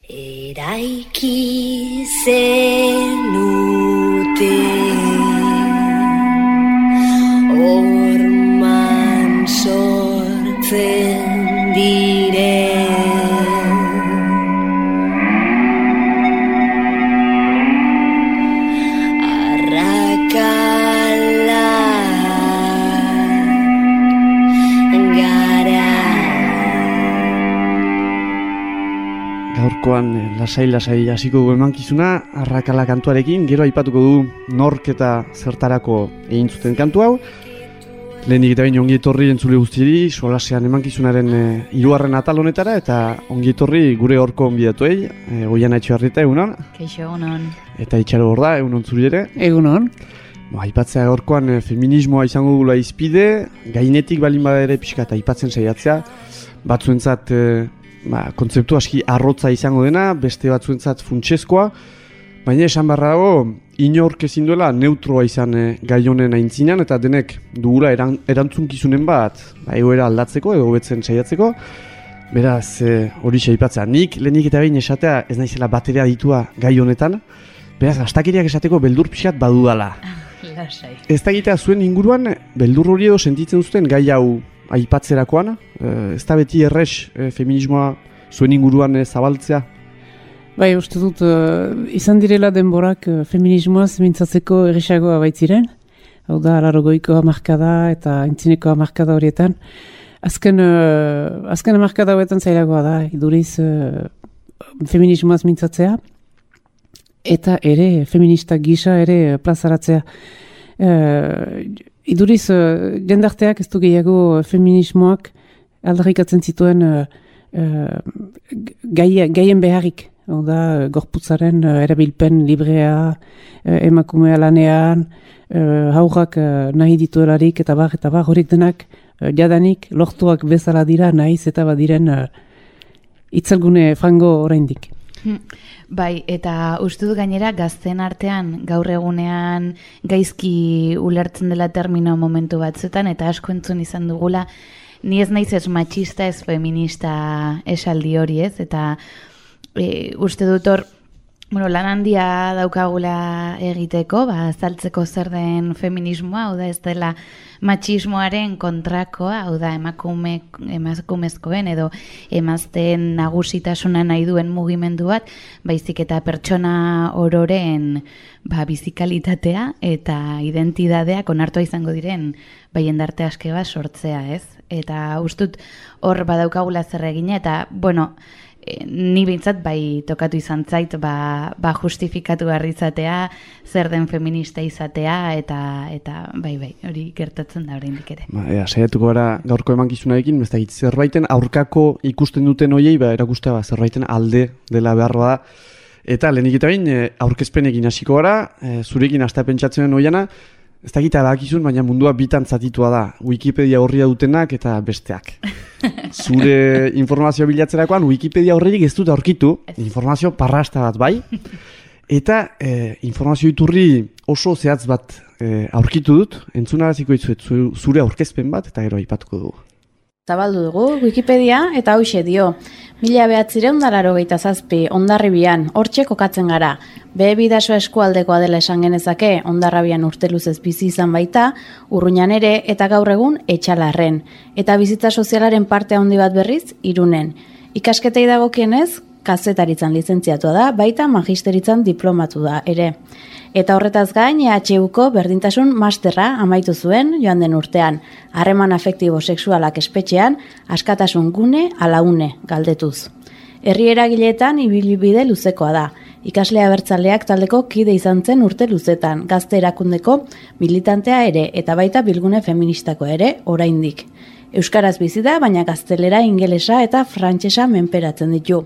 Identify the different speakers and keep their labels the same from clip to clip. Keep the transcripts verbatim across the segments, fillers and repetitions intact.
Speaker 1: Eraiki zenute orman sortzen dire arrakala gara.
Speaker 2: Gaurkoan lasai-lasai hasiko dugu emankizuna Arrakala kantuarekin, gero aipatuko du nork eta zertarako egin zuten kantu hau. Lehenik eta bain ongi etorri entzule guztieri, solasean emankizunaren e, hirugarren atal honetara, eta ongi etorri gure horko onbidatuei, e, Goiana Etxebarrieta, egunon.
Speaker 3: Kaixo, egunon.
Speaker 2: Eta Itxaro Borda, egunon zuri ere.
Speaker 4: Egunon.
Speaker 2: Ba, aipatzea gaurkoan e, feminismoa izango dugula izpide, gainetik balin bada ere pixka eta aipatzen saiatzea, batzuentzat e, ba, kontzeptu aski arrotza izango dena, beste batzuentzat funtsezkoa, baina esan barra dago, inork ezin duela neutroa izan e, gai honen aintzinean, eta denek dugula eran, erantzunkizunen bat, ba, egoera aldatzeko, edo hobetzen saiatzeko. Beraz, hori e, aipatzea, nik lehenik eta behin esatea ez naizela bateria ditua gai honetan, beraz, astakeriak esateko beldur pixkat badudala.
Speaker 3: Lasai.
Speaker 2: Ez da egitea zuen inguruan, beldur hori edo sentitzen zuten gai hau aipatzerakoan, e, ez da beti errex e, feminismoa zuen inguruan e, zabaltzea?
Speaker 4: Bai, uste dut, uh, izan direla denborak uh, feminismoaz mintzatzeko erresagoa baitziren. Hau da, larrogoiko hamarkada eta intzineko hamarkada horietan. Azken, uh, azken hamarkada horietan zailagoa da, iduriz uh, feminismoaz mintzatzea. Eta ere, feminista gisa ere plazaratzea. Uh, iduriz, uh, jendarteak ez du gehiago feminismoak aldarrikatzen zituen uh, uh, gai, gaien beharrik. Hau da, gorputzaren uh, erabilpen librea, uh, emakumea lanean, uh, haurrak uh, nahi dituelarik eta bar, eta bar, horik denak uh, jadanik lortuak bezala dira nahiz eta badiren uh, itzalgune frango oraindik.
Speaker 3: Bai, eta uste dut gainera gazten artean gaur egunean gaizki ulertzen dela termino momentu batzuetan, eta asko entzun izan dugula, ni ez naiz ez matxista ez feminista esaldi hori ez, eta E, uste dut hor, bueno, lan handia daukagula egiteko, ba, azaltzeko zer den feminismoa, hau da ez dela matxismoaren kontrakoa, hau da emakume, emakumezkoen edo emazteen nagusitasuna nahi duen mugimendu bat, baizik eta pertsona ororen ba, bizikalitatea eta identitateak onartua izango diren bai jendarte aske bat sortzea, ez? Eta ustut hor badaukagula zer egina, eta, bueno, E, ni bintzat bai tokatu izan zait ba, ba justifikatu behar izatea, zer den feminista izatea, eta eta bai bai hori gertatzen da oraindik ere.
Speaker 2: Ba, ea, saiatuko gara gaurko emankizunarekin, ez dakit zerbaiten aurkako ikusten duten hoiei ba erakustea ba, zerbaiten alde dela behar da. Eta lehenik eta bain aurkezpenekin hasiko gara, e, zurekin hasta pentsatzen Oiana, ez dakit adakizun, baina mundua bitan zatitua da, Wikipedia horria dutenak eta besteak. Zure informazio bilatzerakoan Wikipedia horretik ez dut aurkitu, informazio parrasta bat bai, eta e, informazio iturri oso zehatz bat e, aurkitu dut, entzunaraziko izuet zure aurkezpen bat, eta gero aipatuko dugu.
Speaker 5: Zabaldu dugu Wikipedia eta hauxe dio. Mila behatzireun da laurogeita zazpi, Hondarribian, hortxe kokatzen gara. Behe bidasoa eskualdekoa dela esan genezake, Hondarrabian urteluzez bizi izan baita, Urruñan ere eta gaur egun Etxalarren. Eta bizitza sozialaren parte handi bat berriz, Irunen. Ikasketei dagokienez, kazetaritzan lizentziatua da, baita magisteritzan diplomatu da ere. Eta horretaz gain, E H Uko berdintasun masterra amaitu zuen joan den urtean. Harreman afektibo sexualak espetxean, askatasun gune ala une galdetuz. Herri eragileetan ibilbide luzekoa da. Ikaslea abertzaleak taldeko kide izan zen urte luzetan, gazte erakundeko militantea ere, eta baita bilgune feministako ere oraindik. Euskaraz bizi da, baina gaztelera, ingelesa eta frantsesa menperatzen ditu.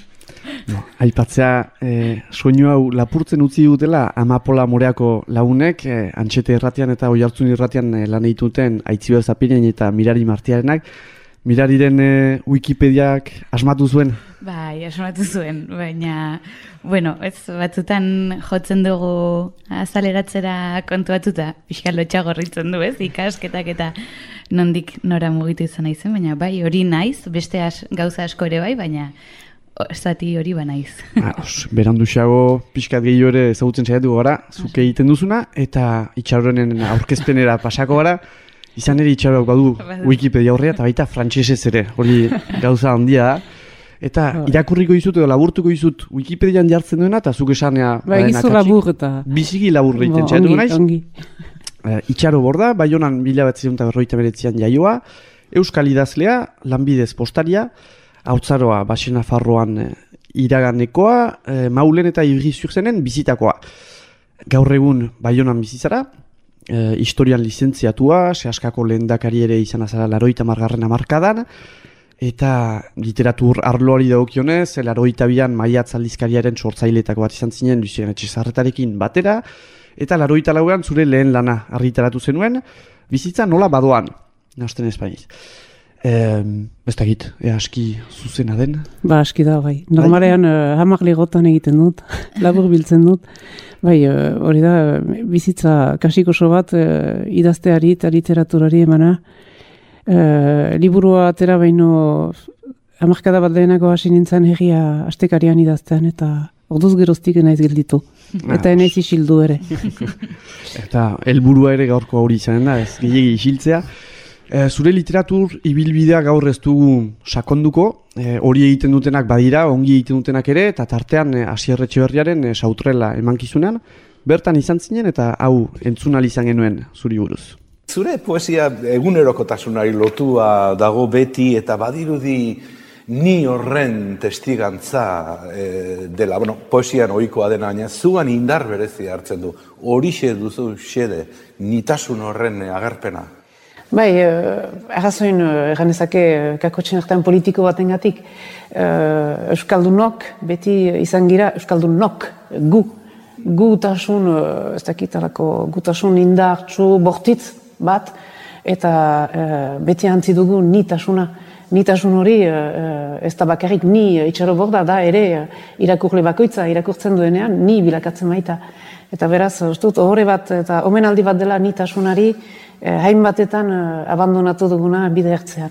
Speaker 2: No, aipatzea, e, soinu hau lapurtzen utzi dutela Amapola Moreako lagunek, e, Antxete irratian eta Oiartzun irratian e, lan egituten Aitziber Zapiren eta Mirari Martiarenak. Mirariren e, Wikipediak asmatu zuen?
Speaker 3: Bai, asmatu zuen, baina, bueno, ez batzutan jotzen dugu azaleratzera kontuatuta, pixka lotxagorritzen du, ez, ikasketak eta nondik nora mugitu izan naizen, baina bai, hori naiz, beste as, gauza asko ere bai, baina zati hori banaiz.
Speaker 2: Beranduxago pixkat gehiago ere ezagutzen saiatu gara, zuke egiten duzuna, eta Itxaroren aurkezpenera pasako gara, izan ere Itxaroak badu Wikipedia horrea, eta baita frantsesez ere, hori gauza handia da. Eta irakurriko izut edo laburtuko izut Wikipedian jartzen duena, eta zuk esanea...
Speaker 4: Ba, egizu labur eta...
Speaker 2: Biziki labur egiten txaiatu naiz. Ongi, ongi. Itxaro Borda, Baionan mila bat zirunta berroita beretzian jaioa, Euskal idazlea, lanbidez postaria, hautzaroa Baxena Farroan iraganekoa, e, Maulen eta Ibri-Zurzenen bizitakoa. Gaur egun Baionan bizizara, e, historian lizentziatua, Seaskako lehendakari ere izan azara laroita margarren amarkadan, eta literatur arloari dagokionez, laroita bian Maiatz aldizkariaren sortzaileetako bat izan zinen, Lucian Etxezarretarekin batera, eta laroita lauan zure lehen lana argitaratu zenuen, bizitza nola badoan, nahasten Espainiz. Eh, ez da git, ea aski zuzena den? Ba, aski da, bai. Normalean uh, hamak legotan egiten dut, labur biltzen dut. Bai, uh, hori da, bizitza kasikoso bat uh, idazteari eta literaturari emana. Uh, liburua atera baino hamarkada bat lehenako hasi nintzen herria astekarian idaztean, eta orduz geroztik naiz gelditu. Eta enaiz isildu ere. Eta helburua ere gaurko hori izanen da, ez gehiagi isiltzea. E, zure literatur ibilbidea gaur ez dugu sakonduko, e, hori egiten dutenak badira, ongi egiten dutenak ere, eta tartean e, Asier Etxeberriaren e, sautrela emankizunean, bertan izan zinen eta hau entzunal izan genuen zuri buruz.
Speaker 6: Zure poesia egunerokotasunari lotua dago beti eta badirudi ni horren testigantza e, dela, bueno, poesian ohikoa dena, baina zuan indar berezi hartzen du. Horixe duzu xede, nitasun horren agerpena. Bai, arrazoin erganezake kakotxen artean politiko batengatik, Euskaldunok, beti izan gira Euskaldunok, gu, gutasun, ez dakitarako, gutasun indartsu bortitz bat, eta beti antzi dugu nitasuna. Nitasun hori ez da bakarrik ni Itxaro Borda da ere irakurle bakoitza irakurtzen duenean ni bilakatzen baita. Eta beraz, ustut, ohore bat eta omenaldi bat dela nitasunari hainbatetan abandonatu duguna bide hartzean.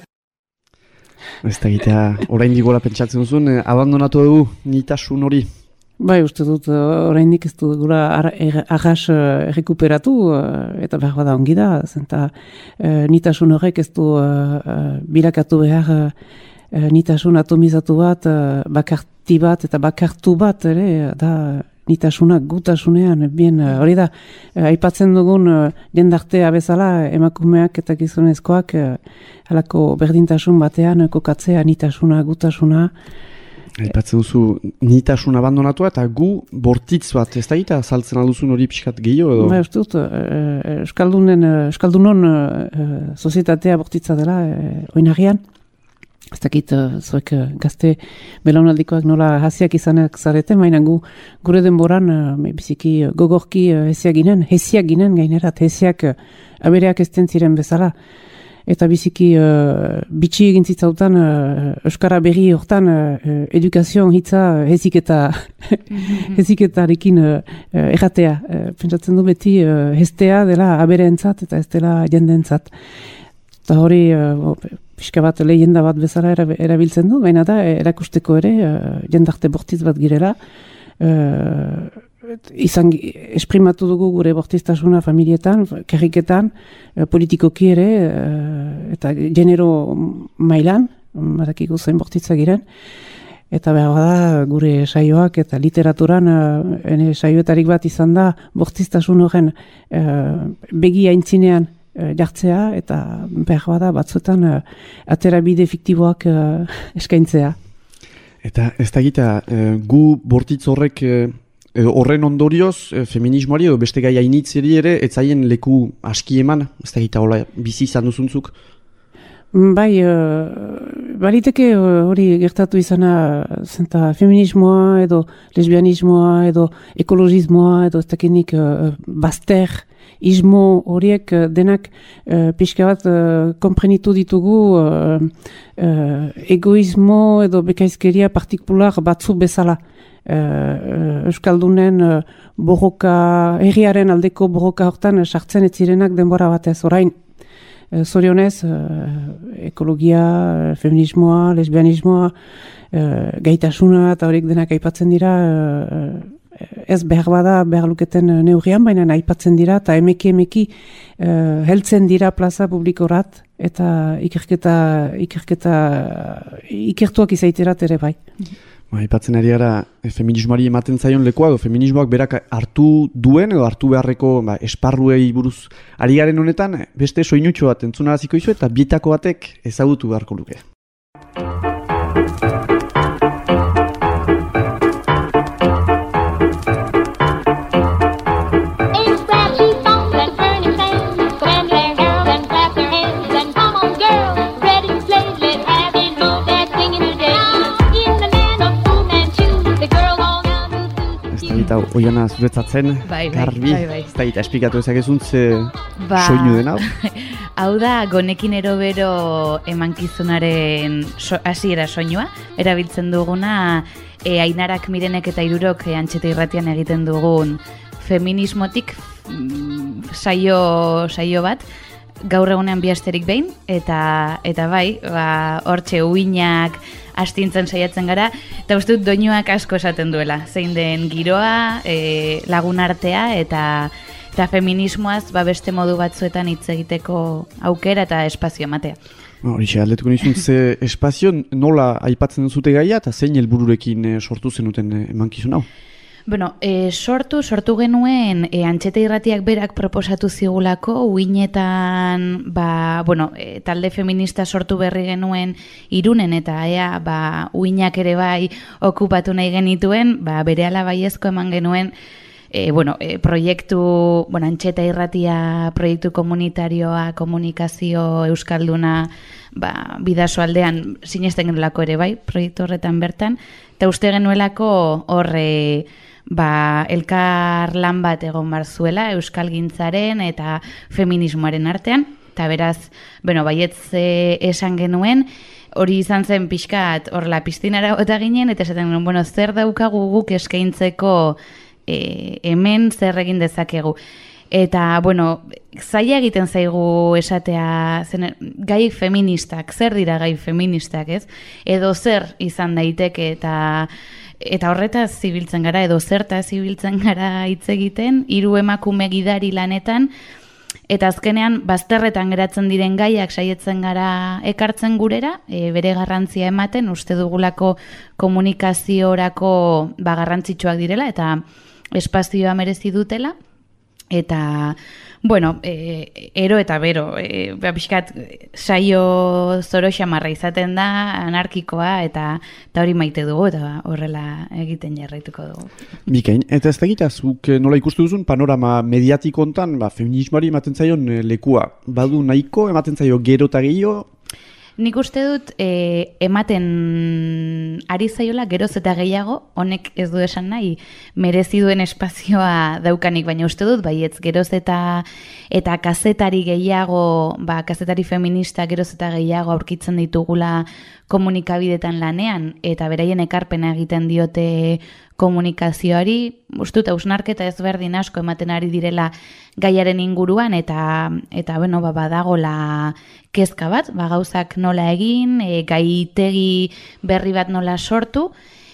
Speaker 6: Ez da gitea, orain digola pentsatzen duzun, abandonatu dugu nitasun hori? Bai, uste dut, oraindik ez dugula arras errekuperatu, eta behar bada ongi da, zenta nitasun horrek ez du bilakatu behar nitasun atomizatu bat, bakarti bat eta bakartu bat, ere, da nitasunak gutasunean, bien, hori da, aipatzen dugun jendartea bezala, emakumeak eta gizonezkoak, halako berdintasun batean kokatzea nitasuna, gutasuna. Aipatzen duzu nitasun abandonatua eta gu bortitz bat, ez da gita, saltzen alduzun hori pixkat gehiago edo? Ba, uste dut, Euskaldunen, Euskaldunon sozietatea bortitza dela, oinarrian. Ez dakit, zuek gazte belaunaldikoak nola hasiak izanak zarete, baina gu gure denboran biziki gogorki hesiak ginen, hesiak ginen gainerat, hesiak abereak ezten ziren bezala. Eta biziki uh, bitxi egin zitzautan uh, Euskara berri hortan uh, edukazioan hitza heziketa heziketarekin uh, erratea. Uh, pentsatzen du beti uh, heztea dela abereentzat eta ez dela jendentzat. Eta hori uh, pixka bat lehenda bat bezala erabiltzen du, baina da erakusteko ere uh, jendarte bortiz bat girela. Uh, izan esprimatu dugu gure bortiztasuna familietan, kerriketan, politikoki ere, eta genero mailan, badakigu zein bortitza giren, eta behar da gure saioak eta literaturan ene saioetarik bat izan da bortiztasun horren begi aintzinean jartzea, eta behar da batzuetan aterabide fiktiboak eskaintzea. Eta ez da gita, gu bortitz horrek horren ondorioz, feminismoari edo beste gai hainitzeri ere, etzaien leku aski eman, ez da gita hola bizi izan duzuntzuk? Bai, baliteke hori gertatu izana, zenta feminismoa edo lesbianismoa edo ekologismoa edo ez dakinik bazter, ismo horiek denak pixka bat konprenitu ditugu egoismo edo bekaizkeria partikular batzu bezala. Uh, Euskaldunen uh, borroka, herriaren aldeko borroka hortan sartzen ez zirenak denbora batez orain. Uh, zorionez, uh, ekologia, feminismoa, lesbianismoa
Speaker 4: uh, gaitasuna eta horiek denak aipatzen dira, uh, ez behar bada behar luketen neurrian, baina aipatzen dira eta emeki emeki uh, heltzen dira plaza publikorat eta ikerketa, ikerketa ikertuak izaiterat ere bai.
Speaker 2: Ba, aipatzen ari gara, e, feminismoari ematen zaion lekua, edo feminismoak berak hartu duen edo hartu beharreko ba, esparruei buruz ari garen honetan, beste soinutxo bat entzuna hasiko izu eta bietako batek ezagutu beharko luke. Eta oiana zuretzatzen,
Speaker 3: bai, bai,
Speaker 2: garbi,
Speaker 3: bai, bai.
Speaker 2: ez da, eta esplikatu ezakezun ze
Speaker 3: Ba,
Speaker 2: soinu den hau.
Speaker 3: Hau da, gonekin erobero emankizunaren so, hasiera soinua, erabiltzen duguna, e, Ainarak, Mirenek eta Irurok e, Antxeta Irratian egiten dugun feminismotik mm, saio, saio bat, gaur egunean bi asterik behin, eta, eta bai, ba, hortxe uinak astintzen saiatzen gara, eta uste dut doinuak asko esaten duela, zein den giroa, e, lagun artea, eta, eta feminismoaz ba, beste modu batzuetan hitz egiteko aukera eta espazio ematea.
Speaker 2: Horixe, aldetuko nizun, ze espazio nola aipatzen duzute gaia, eta zein helbururekin e, sortu zenuten e, emankizun hau?
Speaker 3: Bueno, e, sortu, sortu genuen e, Antxeta Irratiak berak proposatu zigulako, uinetan, ba, bueno, e, talde feminista sortu berri genuen Irunen, eta ea, ba, uinak ere bai okupatu nahi genituen, ba, berehala baiezko eman genuen, e, bueno, e, proiektu, bueno, Antxeta Irratia proiektu komunitarioa, komunikazio euskalduna, ba, bidaso aldean sinesten genuelako ere bai, proiektu horretan bertan, eta uste genuelako horre, ba, elkar lan bat egon bar zuela euskalgintzaren eta feminismoaren artean, eta beraz, bueno, baietz e, esan genuen, hori izan zen pixkat horrela piztinara eta ginen, eta esaten genuen, bueno, zer daukagu guk eskaintzeko e, hemen zer egin dezakegu. Eta, bueno, zaila egiten zaigu esatea, zen, gai feministak, zer dira gai feministak, ez? Edo zer izan daiteke, eta eta horretaz zibiltzen gara, edo zerta zibiltzen gara hitz egiten, hiru emakume gidari lanetan, eta azkenean bazterretan geratzen diren gaiak saietzen gara ekartzen gurera, e, bere garrantzia ematen, uste dugulako komunikaziorako ba, garrantzitsuak direla, eta espazioa merezi dutela, eta, bueno, e, ero eta bero, e, pixkat saio zoro xamarra izaten da, anarkikoa, eta, eta hori maite dugu, eta horrela egiten jarraituko dugu.
Speaker 2: Bikain, eta ez da gita, zuk nola ikustu duzun panorama mediatiko hontan, ba, feminismoari ematen zaion e, lekua, badu nahiko, ematen zaio gero eta gehiago?
Speaker 3: Nik uste dut e, ematen ari zaiola geroz eta gehiago, honek ez du esan nahi, merezi duen espazioa daukanik, baina uste dut, baietz geroz eta eta kazetari gehiago, ba, kazetari feminista geroz eta gehiago aurkitzen ditugula komunikabidetan lanean, eta beraien ekarpena egiten diote komunikazioari, uste dut, hausnarketa ezberdin asko ematen ari direla gaiaren inguruan, eta, eta bueno, ba, badagola kezka bat, ba, gauzak nola egin, e, gaitegi berri bat nola sortu,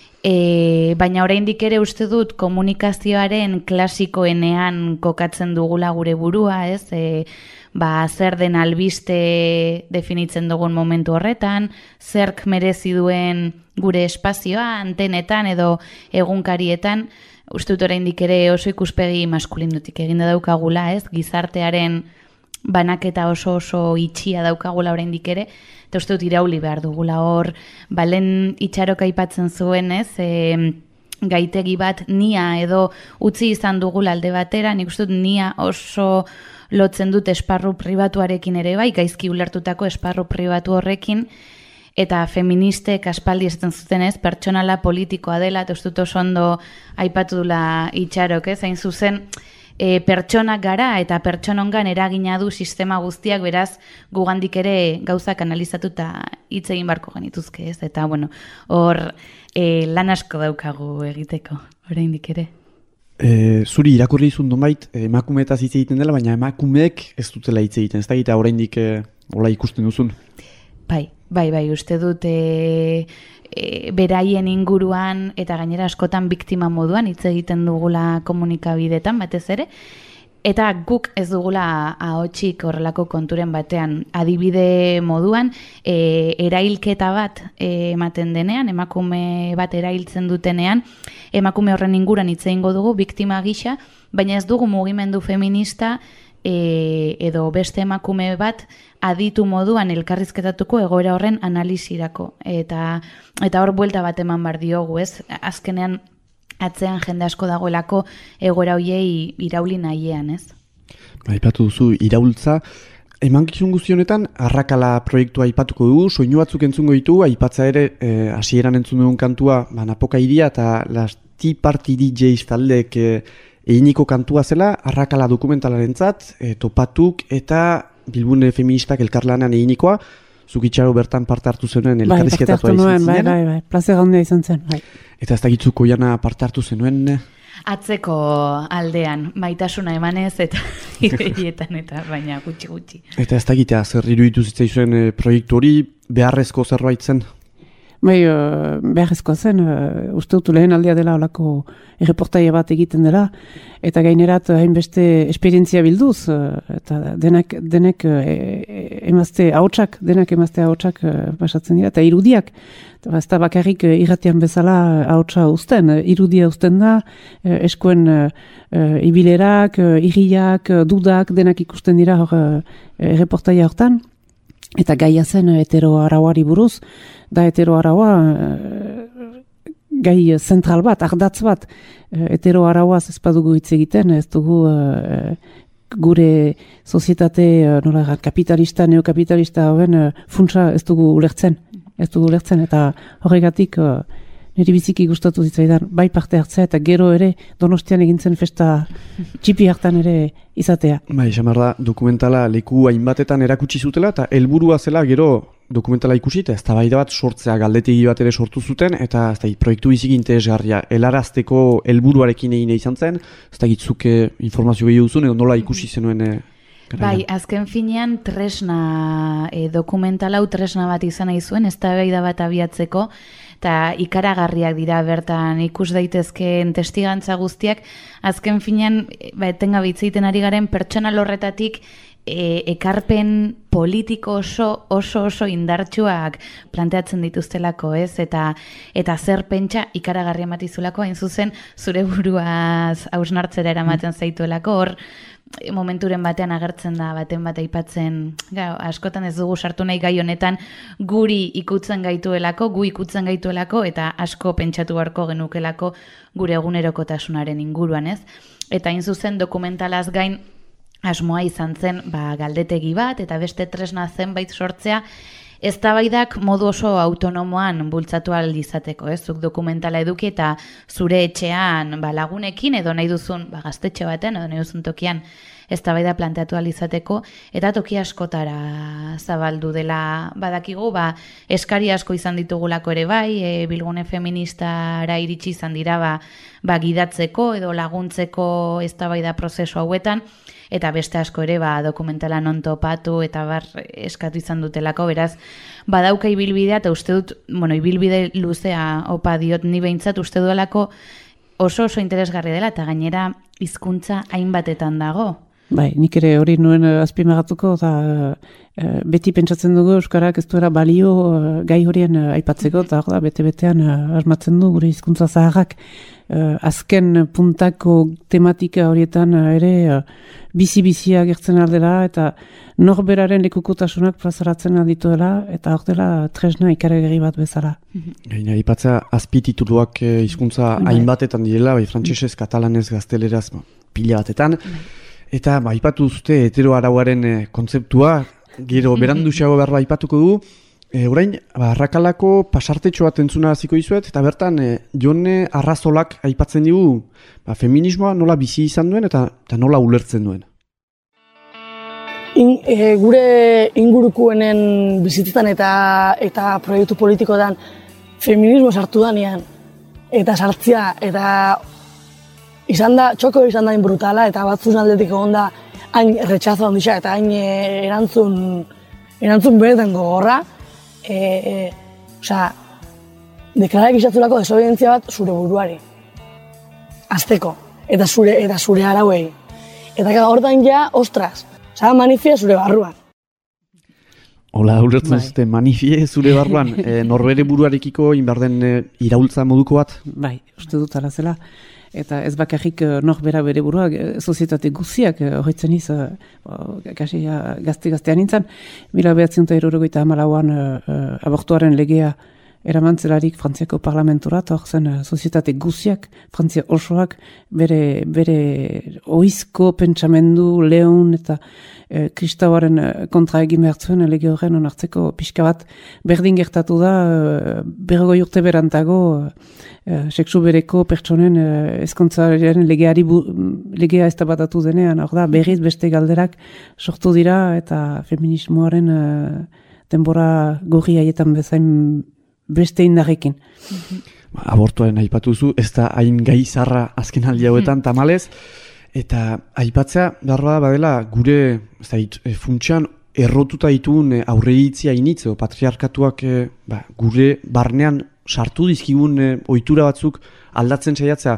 Speaker 3: e, baina oraindik ere uste dut komunikazioaren klasikoenean kokatzen dugula gure burua, ez? E, ba, zer den albiste definitzen dugun momentu horretan, zerk merezi duen gure espazioa, antenetan edo egunkarietan, uste dut oraindik ere oso ikuspegi maskulinutik eginda daukagula, ez? Gizartearen banaketa oso oso itxia daukagula oraindik ere, eta uste dut irauli behar dugula hor, balen itxarok aipatzen zuen, ez? E, gaitegi bat nia edo utzi izan dugula alde batera, nik uste dut nia oso lotzen dut esparru pribatuarekin ere bai, gaizki ulertutako esparru pribatu horrekin, eta feministek aspaldi esaten zuten ez, pertsonala politikoa dela, eta uste dut oso ondo aipatu dula itxarok, ez? Hain zuzen, e, pertsonak gara eta pertsonongan eragina du sistema guztiak, beraz gugandik ere gauzak analizatuta hitz egin barko genituzke, ez? Eta bueno, hor e, lan asko daukagu egiteko, oraindik ere.
Speaker 2: E, zuri irakurri izun donbait, emakumeetaz hitz egiten dela, baina emakumeek ez dutela hitz egiten, ez da gita oraindik e, hola ikusten duzun?
Speaker 3: Bai, Bai, bai, uste dut e, e, beraien inguruan eta gainera askotan biktima moduan hitz egiten dugula komunikabidetan batez ere. Eta guk ez dugula ahotsik horrelako konturen batean adibide moduan e, erailketa bat e, ematen denean, emakume bat erailtzen dutenean, emakume horren inguruan hitz egingo dugu biktima gisa, baina ez dugu mugimendu feminista e, edo beste emakume bat aditu moduan elkarrizketatuko egoera horren analisirako. Eta, eta hor buelta bat eman bar diogu, ez? Azkenean atzean jende asko dagoelako egoera hoiei irauli nahiean, ez?
Speaker 2: Aipatu duzu iraultza, emankizun guzti honetan Arrakala proiektua aipatuko dugu, soinu batzuk entzungo ditu, aipatza ere eh, hasieran entzun dugun kantua, ba, Napoka iria eta las Tea Party D Js taldeek eh, eginiko kantua zela, Arrakala dokumentalarentzat, eh, topatuk eta Bilgune feministak elkarlanean eginikoa, zukitxaro bertan parte hartu zenuen elkarrizketatua
Speaker 4: bai,
Speaker 2: izan
Speaker 4: bai,
Speaker 2: zinen.
Speaker 4: bai, bai, plazer handia izan zen, bai.
Speaker 2: Eta ez da gitzuko jana parte hartu zenuen?
Speaker 3: Atzeko aldean, maitasuna emanez eta ideietan eta baina gutxi gutxi.
Speaker 2: Eta ez da gitea, zer iruditu zitzaizuen e, proiektu hori beharrezko zerbait zen?
Speaker 4: Bai, uh, beharrezkoa zen, uh, uste dut lehen aldea dela olako erreportaia bat egiten dela, eta gainerat hainbeste esperientzia bilduz, uh, eta denak, denek uh, emazte ahotsak, denak emazte ahotsak uh, pasatzen dira, eta irudiak, eta ez da bakarrik uh, irratian bezala ahotsa uzten, uh, irudia uzten da, uh, eskuen uh, uh, ibilerak, uh, irriak, uh, dudak, denak ikusten dira hor uh, erreportaia hortan, eta gaia zen hetero arauari buruz, da hetero araua gai zentral bat, ardatz bat, hetero arauaz ez badugu hitz egiten, ez dugu uh, gure sozietate uh, nola, kapitalista, neokapitalista hauen uh, funtsa ez dugu ulertzen, ez dugu ulertzen, eta horregatik uh, niri biziki gustatu zitzaidan, bai parte hartzea eta gero ere Donostian egintzen festa txipi hartan ere izatea.
Speaker 2: Bai, xamar da, dokumentala leku hainbatetan erakutsi zutela, eta helburua zela gero dokumentala ikusi, eta eztabaida bat sortzea galdetegi bat ere sortu zuten, eta ez da, proiektu biziki interesgarria helarazteko helburuarekin egin izan zen, ez da gitzuke informazio gehiago duzun, edo nola ikusi zenuen e,
Speaker 3: Bai, azken finean tresna e, dokumentala hau tresna bat izan nahi zuen, eztabaida bat abiatzeko, eta ikaragarriak dira bertan ikus daitezkeen testigantza guztiak, azken finean ba, etengabe hitz egiten ari garen pertsonal horretatik e, ekarpen politiko oso oso oso indartsuak planteatzen dituztelako, ez? Eta eta zer pentsa ikaragarri ematizulako hain zuzen zure buruaz hausnartzera eramaten zaituelako hor momenturen batean agertzen da baten bat aipatzen, gau, askotan ez dugu sartu nahi gai honetan guri ikutzen gaituelako, gu ikutzen gaituelako eta asko pentsatu beharko genukelako gure egunerokotasunaren inguruan, ez? Eta hain zuzen dokumentalaz gain asmoa izan zen ba, galdetegi bat eta beste tresna zenbait sortzea eztabaidak modu oso autonomoan bultzatu ahal izateko, ez? Zuk dokumentala eduki eta zure etxean ba, lagunekin edo nahi duzun ba, gaztetxe baten edo nahi duzun tokian eztabaida planteatu ahal izateko eta toki askotara zabaldu dela badakigu, ba, eskari asko izan ditugulako ere bai, e, Bilgune feministara iritsi izan dira ba, ba, gidatzeko edo laguntzeko eztabaida prozesu hauetan, eta beste asko ere ba, dokumentala non topatu eta bar eskatu izan dutelako, beraz, badauka ibilbidea eta uste dut, bueno, ibilbide luzea opa diot ni behintzat uste duelako oso oso interesgarri dela eta gainera hizkuntza hainbatetan dago.
Speaker 4: Bai, nik ere hori nuen azpimagatuko eta e, beti pentsatzen dugu euskarak ez duela balio e, gai horien e, aipatzeko eta da, bete-betean e, asmatzen du gure hizkuntza zaharrak e, azken puntako tematika horietan e, ere e, bizi-bizia gertzen aldela eta norberaren lekukotasunak plazaratzen aldituela eta hor dela tresna ikaragarri bat bezala.
Speaker 2: Gaina, aipatzea azpitituluak e, hizkuntza
Speaker 4: bai.
Speaker 2: hainbatetan direla, bai frantsesez, katalanez, gazteleraz, pila batetan. Eta ba, aipatu zute hetero arauaren e, kontzeptua, gero beranduxago behar aipatuko du, e, orain, ba, Arrakalako pasartetxo bat entzuna hasiko dizuet, eta bertan e, Jone Arrazolak aipatzen digu ba, feminismoa nola bizi izan duen eta, eta nola ulertzen duen.
Speaker 7: In, e, gure ingurukuenen bizitzetan eta, eta proiektu politikotan feminismo sartu danean, eta sartzia, eta izan da, txoko izan da brutala, eta batzun aldetik egon da hain retxazo handisa, eta hain erantzun, erantzun beretan gogorra. e, e, osea, deklarak izatzulako desobedientzia bat zure buruari. Azteko, eta zure, eta zure arauei. Eta hortan ja, ostras, osea, manifia zure barruan.
Speaker 2: Hola, ulertzen zute, manifie zure barruan, e, norbere buruarekiko inbarden e, iraultza moduko bat?
Speaker 4: Bai, uste dut ala zela. Eta ez bakarrik norbera bere burua, sozietate guziak horretzen iz, kasi gazte-gaztean nintzen, mila behatzen eta erorogeita hamalauan abortuaren legea eramantzelarik Frantziako parlamenturat, hor zen sozietate guziak, Frantzia osoak, bere, bere oizko pentsamendu, leun eta e, kristauaren kontra egin behar zuen lege horren onartzeko pixka bat berdin gertatu da, e, berrogoi urte berantago, e, sexu bereko pertsonen e, ezkontzaren legeari bu, legea ez tabatatu denean, hor da, berriz beste galderak sortu dira eta feminismoaren e, denbora gorri haietan bezain beste indarrekin.
Speaker 2: Abortuaren aipatuzu, ez da hain gai zarra azken aldi hauetan tamalez, eta aipatzea behar badela gure ez da, funtsian errotuta dituen aurreitzia initzo, patriarkatuak e, ba, gure barnean sartu dizkigun e, ohitura batzuk aldatzen saiatzea.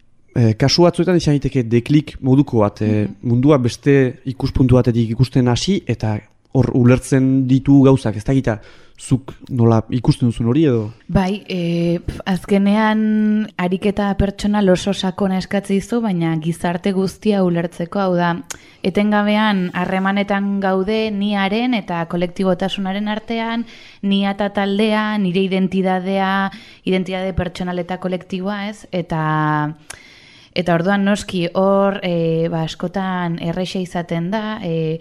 Speaker 2: E, kasu batzuetan izan daiteke deklik moduko bat, e, mundua beste ikuspuntu batetik ikusten hasi eta hor ulertzen ditu gauzak, ez da gita, zuk nola ikusten duzun hori edo?
Speaker 3: Bai, e, azkenean ariketa pertsonal oso sakona eskatze dizu, baina gizarte guztia ulertzeko, hau da, etengabean harremanetan gaude niaren eta kolektibotasunaren artean, nia eta taldea, nire identidadea, identidade pertsonal eta kolektiboa, ez? Eta eta orduan noski hor e, ba, askotan erreixa izaten da, e,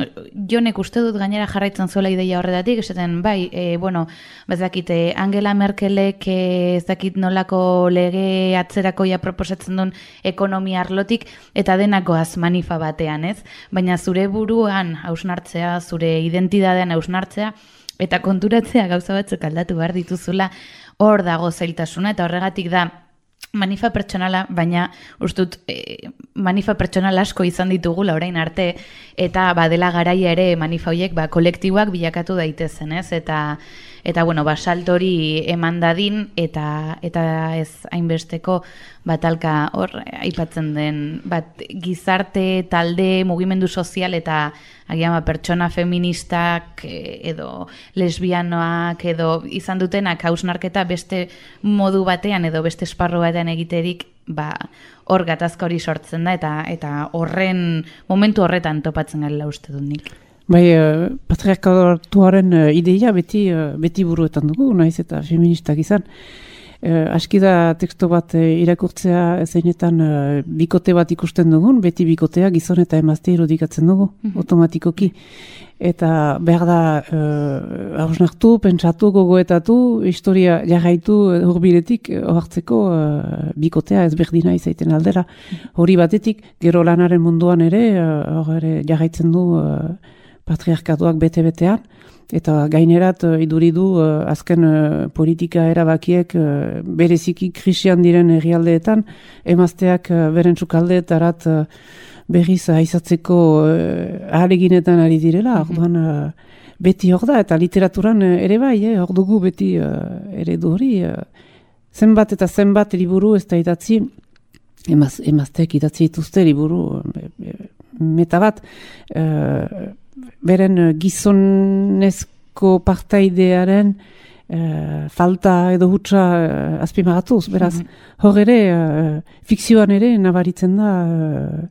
Speaker 3: Jonek uste dut gainera jarraitzen zuela ideia horretatik, esaten, bai, e, bueno, bezakite, Angela Merkelek e, ez dakit nolako lege atzerakoia proposatzen duen ekonomia arlotik, eta denakoaz manifa batean, ez? Baina zure buruan hausnartzea, zure identidadean hausnartzea, eta konturatzea gauza batzuk aldatu behar dituzula, hor dago zailtasuna, eta horregatik da, manifa pertsonala, baina ustut e, manifa pertsonal asko izan ditugula orain arte, eta badela garaia ere manifa horiek ba, kolektiboak bilakatu daitezen, ez? Eta, eta bueno, ba, salto hori eman dadin, eta, eta ez hainbesteko batalka hor aipatzen den, bat gizarte, talde, mugimendu sozial, eta agian ba, pertsona feministak edo lesbianoak edo izan dutenak hausnarketa beste modu batean edo beste esparru batean egiterik ba, hor gatazka hori sortzen da eta eta horren momentu horretan topatzen garela uste dut nik.
Speaker 4: Bai, uh, patriarkatuaren uh, ideia beti, uh, beti buruetan dugu, naiz eta feministak izan. Uh, aski da teksto bat uh, irakurtzea zeinetan uh, bikote bat ikusten dugun, beti bikotea gizon eta emazte irudikatzen dugu, mm-hmm. automatikoki. Eta behar da uh, hausnartu, pentsatu, gogoetatu, historia jarraitu hurbiletik ohartzeko uh, bikotea ez berdina izaiten aldera. Hori batetik, gero lanaren munduan ere, uh, hor ere jarraitzen du uh, patriarkatuak bete-betean. Eta gainerat uh, iduridu uh, azken uh, politika erabakiek uh, bereziki krisian diren herrialdeetan, emazteak uh, beren sukaldeetarat uh, berriz aizatzeko uh, ahaleginetan ari direla, mm-hmm. orduan uh, beti hor da, eta literaturan uh, ere bai, eh, hor dugu beti uh, eredu hori, uh, zenbat eta zenbat liburu ez da idatzi, emaz, emazteak idatzi dituzte liburu uh, meta bat, uh, beren gizonezko partaidearen uh, falta edo hutsa uh, azpimagatuz, beraz, mm-hmm. hor ere, uh, fikzioan ere nabaritzen da uh,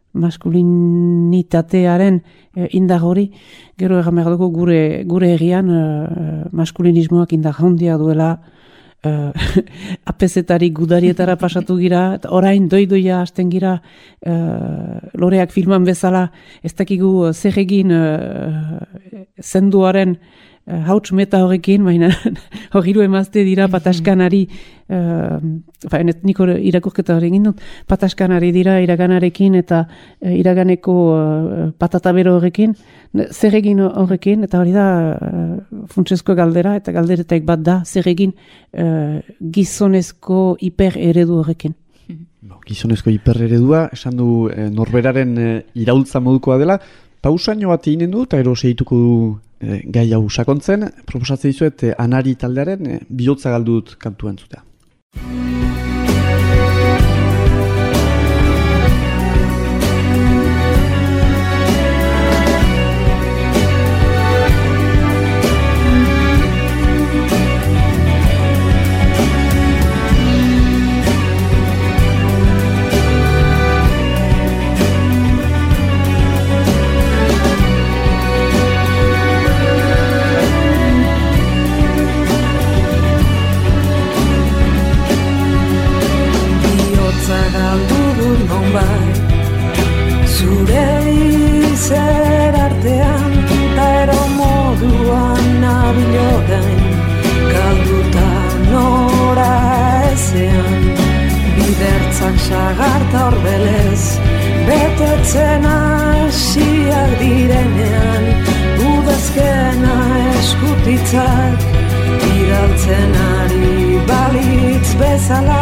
Speaker 4: maskulinitatearen uh, indar hori, gero egan behar dugu gure, gure herrian uh, maskulinismoak indar handia duela, Uh, apezetari gudarietara pasatu gira, eta orain doidoia hasten gira uh, loreak filman bezala, ez dakigu zer egin uh, zenduaren uh, hauts meta horrekin, baina horiru emazte dira pataskanari, uh, niko irakurketa hori egin dut, pataskanari dira iraganarekin eta uh, iraganeko uh, patatabero horrekin, zer egin horrekin, eta hori da uh, funtsezko galdera, eta galderetaik bat da, zer egin uh, gizonezko hiper eredu horrekin.
Speaker 2: No, gizonezko hiper eredua, esan du eh, norberaren eh, iraultza modukoa dela, pausaino bat eginen du, eta ero segituko du e, gai hau sakontzen, proposatzen dizuet e, Anari taldearen e, bihotza galdu dut kantua entzutea.
Speaker 8: Sagarta horbelez, betetzen hasiak direnean, udazkena eskutitzak, iraltzen ari balitz bezala.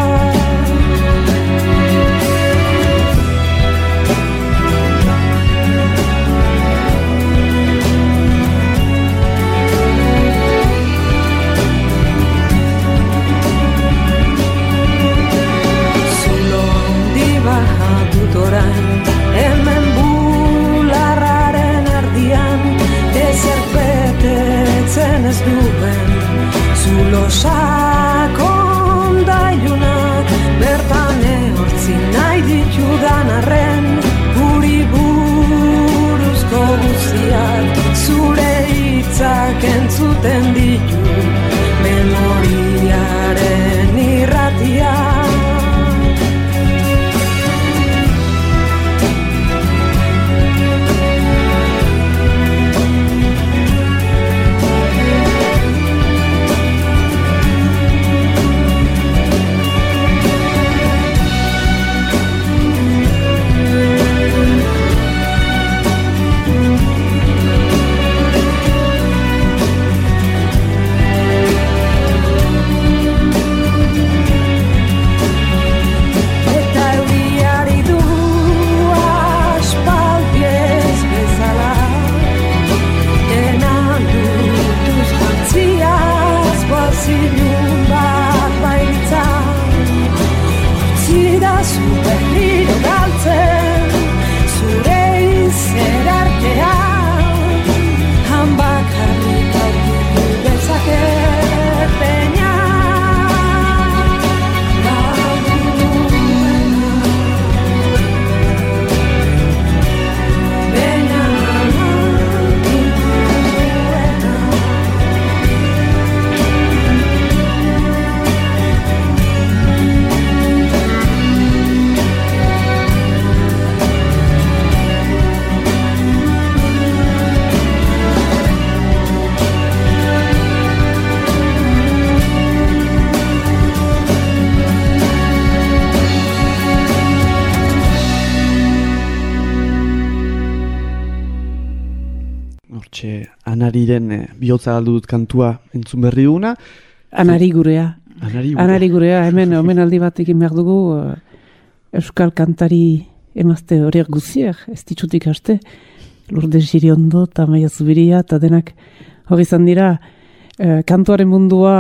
Speaker 8: Hemen bularraren ardian ezer betetzen ez duen zulo sakon dailunak bertan ehortzi nahi ditudan arren guri buruzko guztiak zure hitzak entzuten ditu memoriaren irratia.
Speaker 2: Anariren e, bihotza galdu dut kantua entzun berri duguna.
Speaker 4: Anari gurea.
Speaker 2: Anari gurea.
Speaker 4: Anari gurea, hemen omenaldi bat egin behar dugu uh, Euskal kantari emazte horiek guziak, ez ditzutik haste, Lourdes Giriondo eta Maia Zubiria eta denak hori izan dira, uh, kantuaren mundua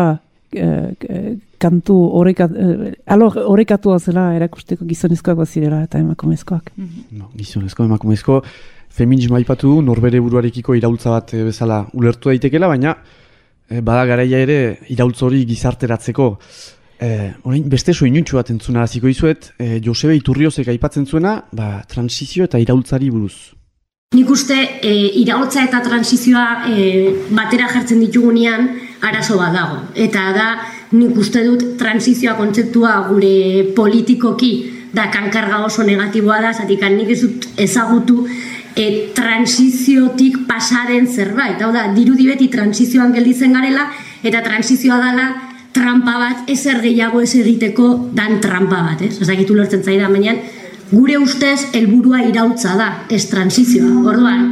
Speaker 4: uh, kantu orekat, uh, alor orekatua zela erakusteko gizonezkoak bazirela eta emakumezkoak.
Speaker 2: No, gizonezko, emakumezko, feminismo aipatu, norbere buruarekiko iraultza bat bezala ulertu daitekela, baina e, bada garaia ere iraultza hori gizarteratzeko. E, orain beste soinutxu bat entzuna hasiko dizuet, e, Josebe Iturriozek aipatzen zuena, ba, transizio eta iraultzari buruz.
Speaker 9: Nik uste e, iraultza eta transizioa e, batera jartzen ditugunean arazo bat dago. Eta da nik uste dut transizioa kontzeptua gure politikoki da kankarga oso negatiboa da, zatik nik ez dut ezagutu E, transiziotik pasaren zerbait. Hau da, dirudi beti transizioan gelditzen garela, eta transizioa dela trampa bat, ezer gehiago ez egiteko dan trampa bat, ez? Ezakitu lortzen zaida, baina gure ustez helburua iraultza da, ez transizioa. Orduan,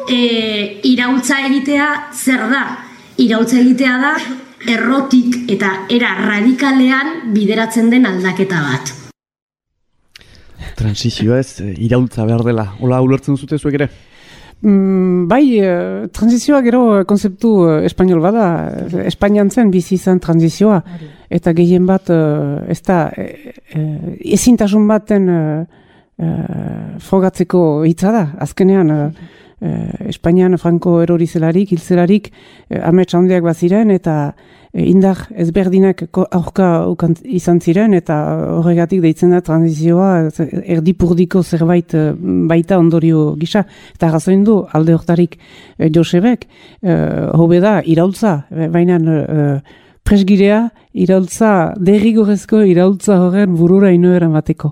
Speaker 9: e, iraultza egitea zer da? Iraultza egitea da errotik eta era radikalean bideratzen den aldaketa bat.
Speaker 2: Transizioa ez, iraultza behar dela. Hola, ulertzen zute zuek ere?
Speaker 4: Mm, bai, uh, transizioa gero konzeptu uh, espainol bada, Espainian zen bizi izan transizioa, eta gehien bat uh, ez da e, e, ezintasun baten uh, uh, frogatzeko hitza da, azkenean uh, uh, Espainian Franco erori zelarik, hil zelarik, uh, amets handiak baziren, eta uh, indar ezberdinak aurka ukan izan ziren, eta horregatik deitzen da transizioa erdipurdiko zerbait uh, baita ondorio gisa, eta razoin du alde hortarik uh, Josebek, uh, hobe da iraultza, baina uh, presgirea iraultza, derrigorrezko iraultza horren burura ino eramateko.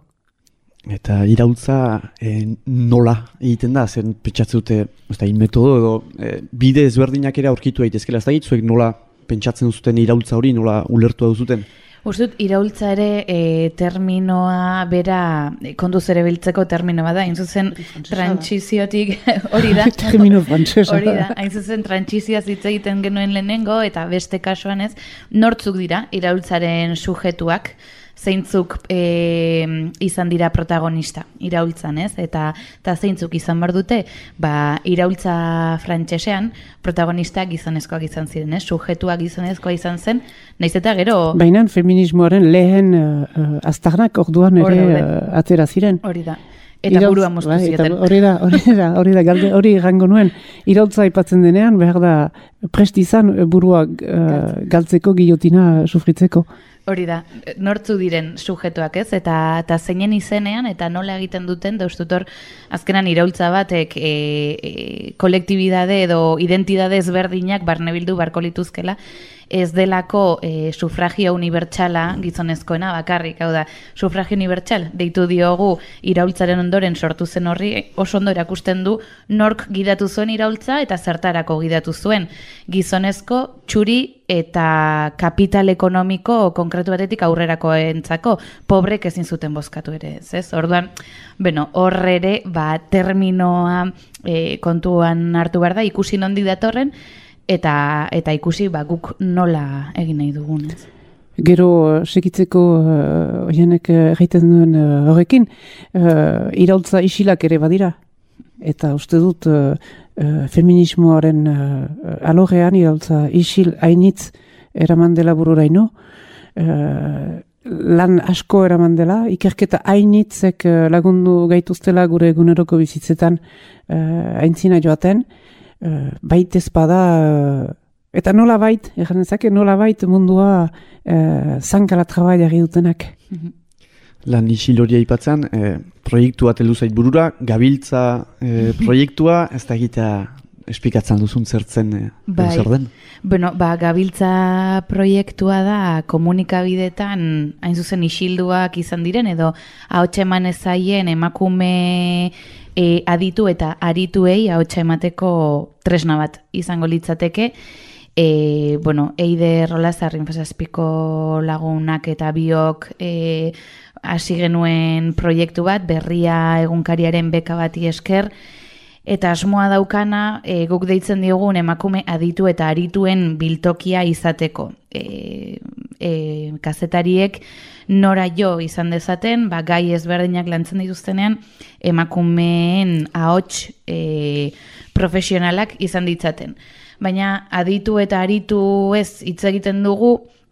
Speaker 2: Eta iraultza e, nola egiten da, zen pentsatzen dute, ez da, metodo edo e, bide ezberdinak ere aurkitu daitezkela, ez da, zuek nola pentsatzen duzuten iraultza hori, nola ulertua duzuten?
Speaker 3: Ustut, iraultza ere e, terminoa bera kontuz ere biltzeko termino bada, hain zuzen trantsiziotik hori da.
Speaker 4: Termino frantsesa.
Speaker 3: Hori da, hain zuzen trantsizioa hitz egiten genuen lehenengo eta beste kasuan ez, nortzuk dira iraultzaren sujetuak, zeintzuk e, izan dira protagonista iraultzan, ez? Eta, eta zeintzuk izan behar dute, ba, iraultza frantsesean protagonista gizonezkoak izan ziren, ez? Sujetua gizonezkoa izan zen, naiz eta gero...
Speaker 4: Baina feminismoaren lehen uh, aztarnak orduan ere uh, atera ziren.
Speaker 3: Hori da. Eta Irautz, burua moztu zieten.
Speaker 4: Hori da, hori da, hori da, galde, hori gango nuen, iraultza aipatzen denean, behar da, prest izan burua uh, galtzeko, gillotina sufritzeko.
Speaker 3: Hori da, nortzu diren sujetuak ez, eta, eta zeinen izenean, eta nola egiten duten, da ustutor, azkenan iraultza batek e, e, kolektibidade edo identidade ezberdinak barnebildu barko lituzkela, ez delako e, sufragio unibertsala gizonezkoena bakarrik, hau da, sufragio unibertsal, deitu diogu iraultzaren ondoren sortu zen horri, oso ondo erakusten du nork gidatu zuen iraultza eta zertarako gidatu zuen gizonezko txuri eta kapital ekonomiko konkretu batetik aurrerako entzako, pobrek ezin zuten bozkatu ere, ez, ez? Orduan, bueno, hor ere, ba, terminoa e, kontuan hartu behar da, ikusi nondik datorren, eta eta ikusi ba, guk nola egin nahi dugun, ez?
Speaker 4: Gero, segitzeko oienek uh, egiten duen uh, horrekin, uh, iraultza isilak ere badira. Eta uste dut uh, uh, feminismoaren uh, alorrean iraultza isil hainitz eraman dela bururaino. Uh, lan asko eraman dela, ikerketa hainitzek uh, lagundu gaituztela gure eguneroko bizitzetan uh, aintzina joaten. Uh, bait ez bada, uh, eta nola bait, egan ezake, nola bait mundua uh, zankala trabaiari dutenak.
Speaker 2: Lan isil hori aipatzen, eh, proiektu bat heldu zait burura, gabiltza eh, proiektua, ez da egitea esplikatzen duzun zertzen eh,
Speaker 3: bai.
Speaker 2: Zer den?
Speaker 3: Bueno, ba, gabiltza proiektua da komunikabidetan hain zuzen isilduak izan diren, edo ahotsa eman ez zaien emakume e, aditu eta arituei ahotsa emateko tresna bat izango litzateke. E, bueno, Eider Rolazarrin Fasazpiko lagunak eta biok e, hasi genuen proiektu bat, berria egunkariaren beka bati esker, eta asmoa daukana e, guk deitzen diogun emakume aditu eta arituen biltokia izateko. E, e, kazetariek nora jo izan dezaten, ba, gai ezberdinak lantzen dituztenean, emakumeen ahots e, profesionalak izan ditzaten. Baina aditu eta aritu ez hitz egiten dugu,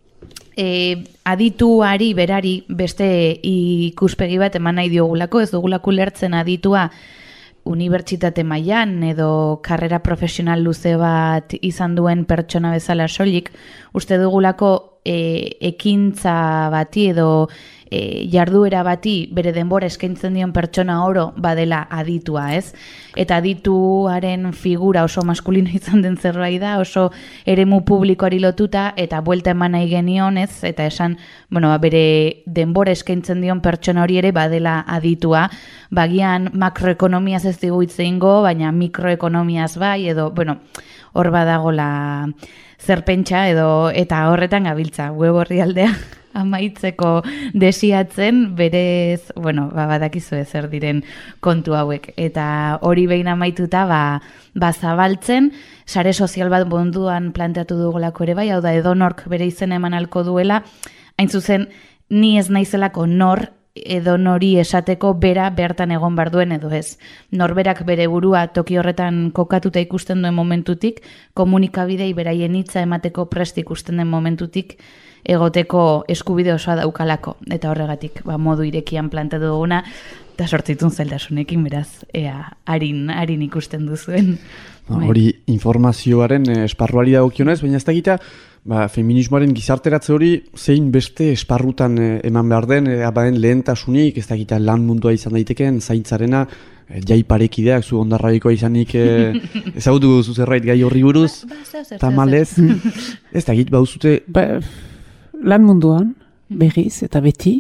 Speaker 3: e, adituari berari beste ikuspegi bat eman nahi diogulako, ez dugulako lertzen aditua unibertsitate mailan edo karrera profesional luze bat izan duen pertsona bezala soilik, uste dugulako e, ekintza bati edo e, jarduera bati bere denbora eskaintzen dion pertsona oro badela aditua, ez? Eta adituaren figura oso maskulino izan den zerbait da, oso eremu publikoari lotuta eta buelta eman nahi genion, ez? Eta esan, bueno, bere denbora eskaintzen dion pertsona hori ere badela aditua, bagian makroekonomiaz ez digu hitz egingo, baina mikroekonomiaz bai, edo, bueno, hor badagola zerpentsa edo eta horretan gabiltza web orrialdea amaitzeko desiatzen, berez, bueno, ba, badakizu zer diren kontu hauek. Eta hori behin amaituta, ba, ba zabaltzen, sare sozial bat bonduan planteatu dugulako ere bai, hau da edonork bere izen eman alko duela, hain zuzen, ni ez naizelako nor edo nori esateko bera bertan egon bar duen edo ez. Norberak bere burua toki horretan kokatuta ikusten duen momentutik, komunikabidei beraien hitza emateko prest ikusten den momentutik, egoteko eskubide osoa daukalako. Eta horregatik, ba, modu irekian plantatu duguna, eta sortzitun zaildasunekin, beraz, ea, harin, harin ikusten duzuen.
Speaker 2: No, hori informazioaren eh, esparruari dagokionez, baina ez dakita, ba, feminismoaren gizarteratze hori zein beste esparrutan eh, eman behar den, eh, abaden lehentasunik, ez dakita lan mundua izan daiteken, zaintzarena, eh, jai parekideak, zu ondarrabikoa izanik, eh, ezagutu duzu zerbait gai horri buruz,
Speaker 3: Ba, ba, zer, zer,
Speaker 2: tamalez, ez dakit, bauzute...
Speaker 4: Ba, lan munduan, berriz eta beti,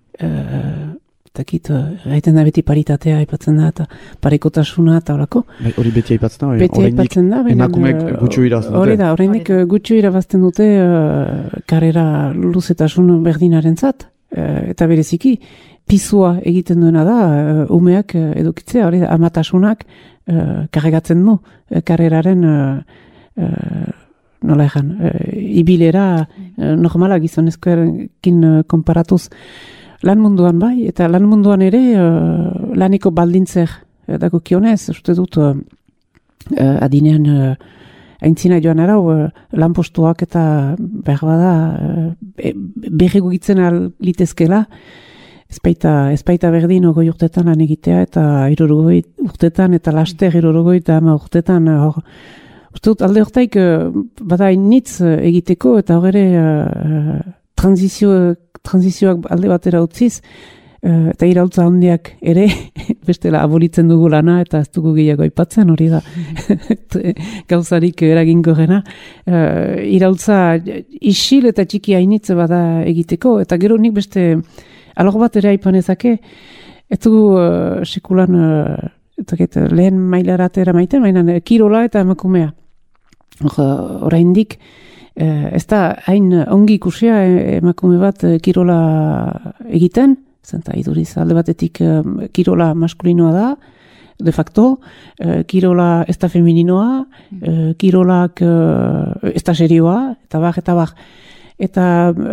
Speaker 4: uh, dakit, gaiten da beti paritatea aipatzen da, eta parekotasuna eta horako.
Speaker 2: Bai, hori beti aipatzen da,
Speaker 4: beti aipatzen da,
Speaker 2: emakumeek gutxu irabazten dute.
Speaker 4: Hori da, oraindik gutxu irabazten dute uh, karrera luzetasun berdinaren zat, uh, eta bereziki, pizua egiten duena da, uh, umeak uh, edukitzea, hori da, amatasunak uh, karregatzen du, uh, karreraren uh, uh, nola egan, uh, ibilera uh, normala gizonezkoekin uh, konparatuz lan munduan bai, eta lan munduan ere uh, laniko baldintzer uh, dago kionez, uste dut uh, uh, adinean uh, aintzina joan arau, uh, lanpostuak eta behar bada uh, berri gugitzen litezkela, ezpaita, ezpaita berdin ogoi urtetan lan egitea eta irurogoi urtetan eta laster irurogoi eta ama urtetan uh, hor, uste dut alde hortaik uh, bada initz uh, egiteko eta hor ere uh, transizio, transizioak alde batera utziz uh, eta iraultza handiak ere bestela abolitzen dugu lana eta ez dugu gehiago aipatzen hori da gauzarik eragingo gena uh, iraultza isil eta txiki hainitze bada egiteko eta gero nik beste alor bat ere aipanezake ez dugu uh, sekulan uh, etzakit, lehen mailaratera maiten, baina kirola eta emakumea. Oraindik eh, ez da hain ongi ikusia emakume bat kirola egiten, zenta iduriz alde batetik eh, kirola maskulinoa da, de facto, eh, kirola ez da femininoa, eh, kirolak eh, ez da serioa, eta bar, eta bar. Eta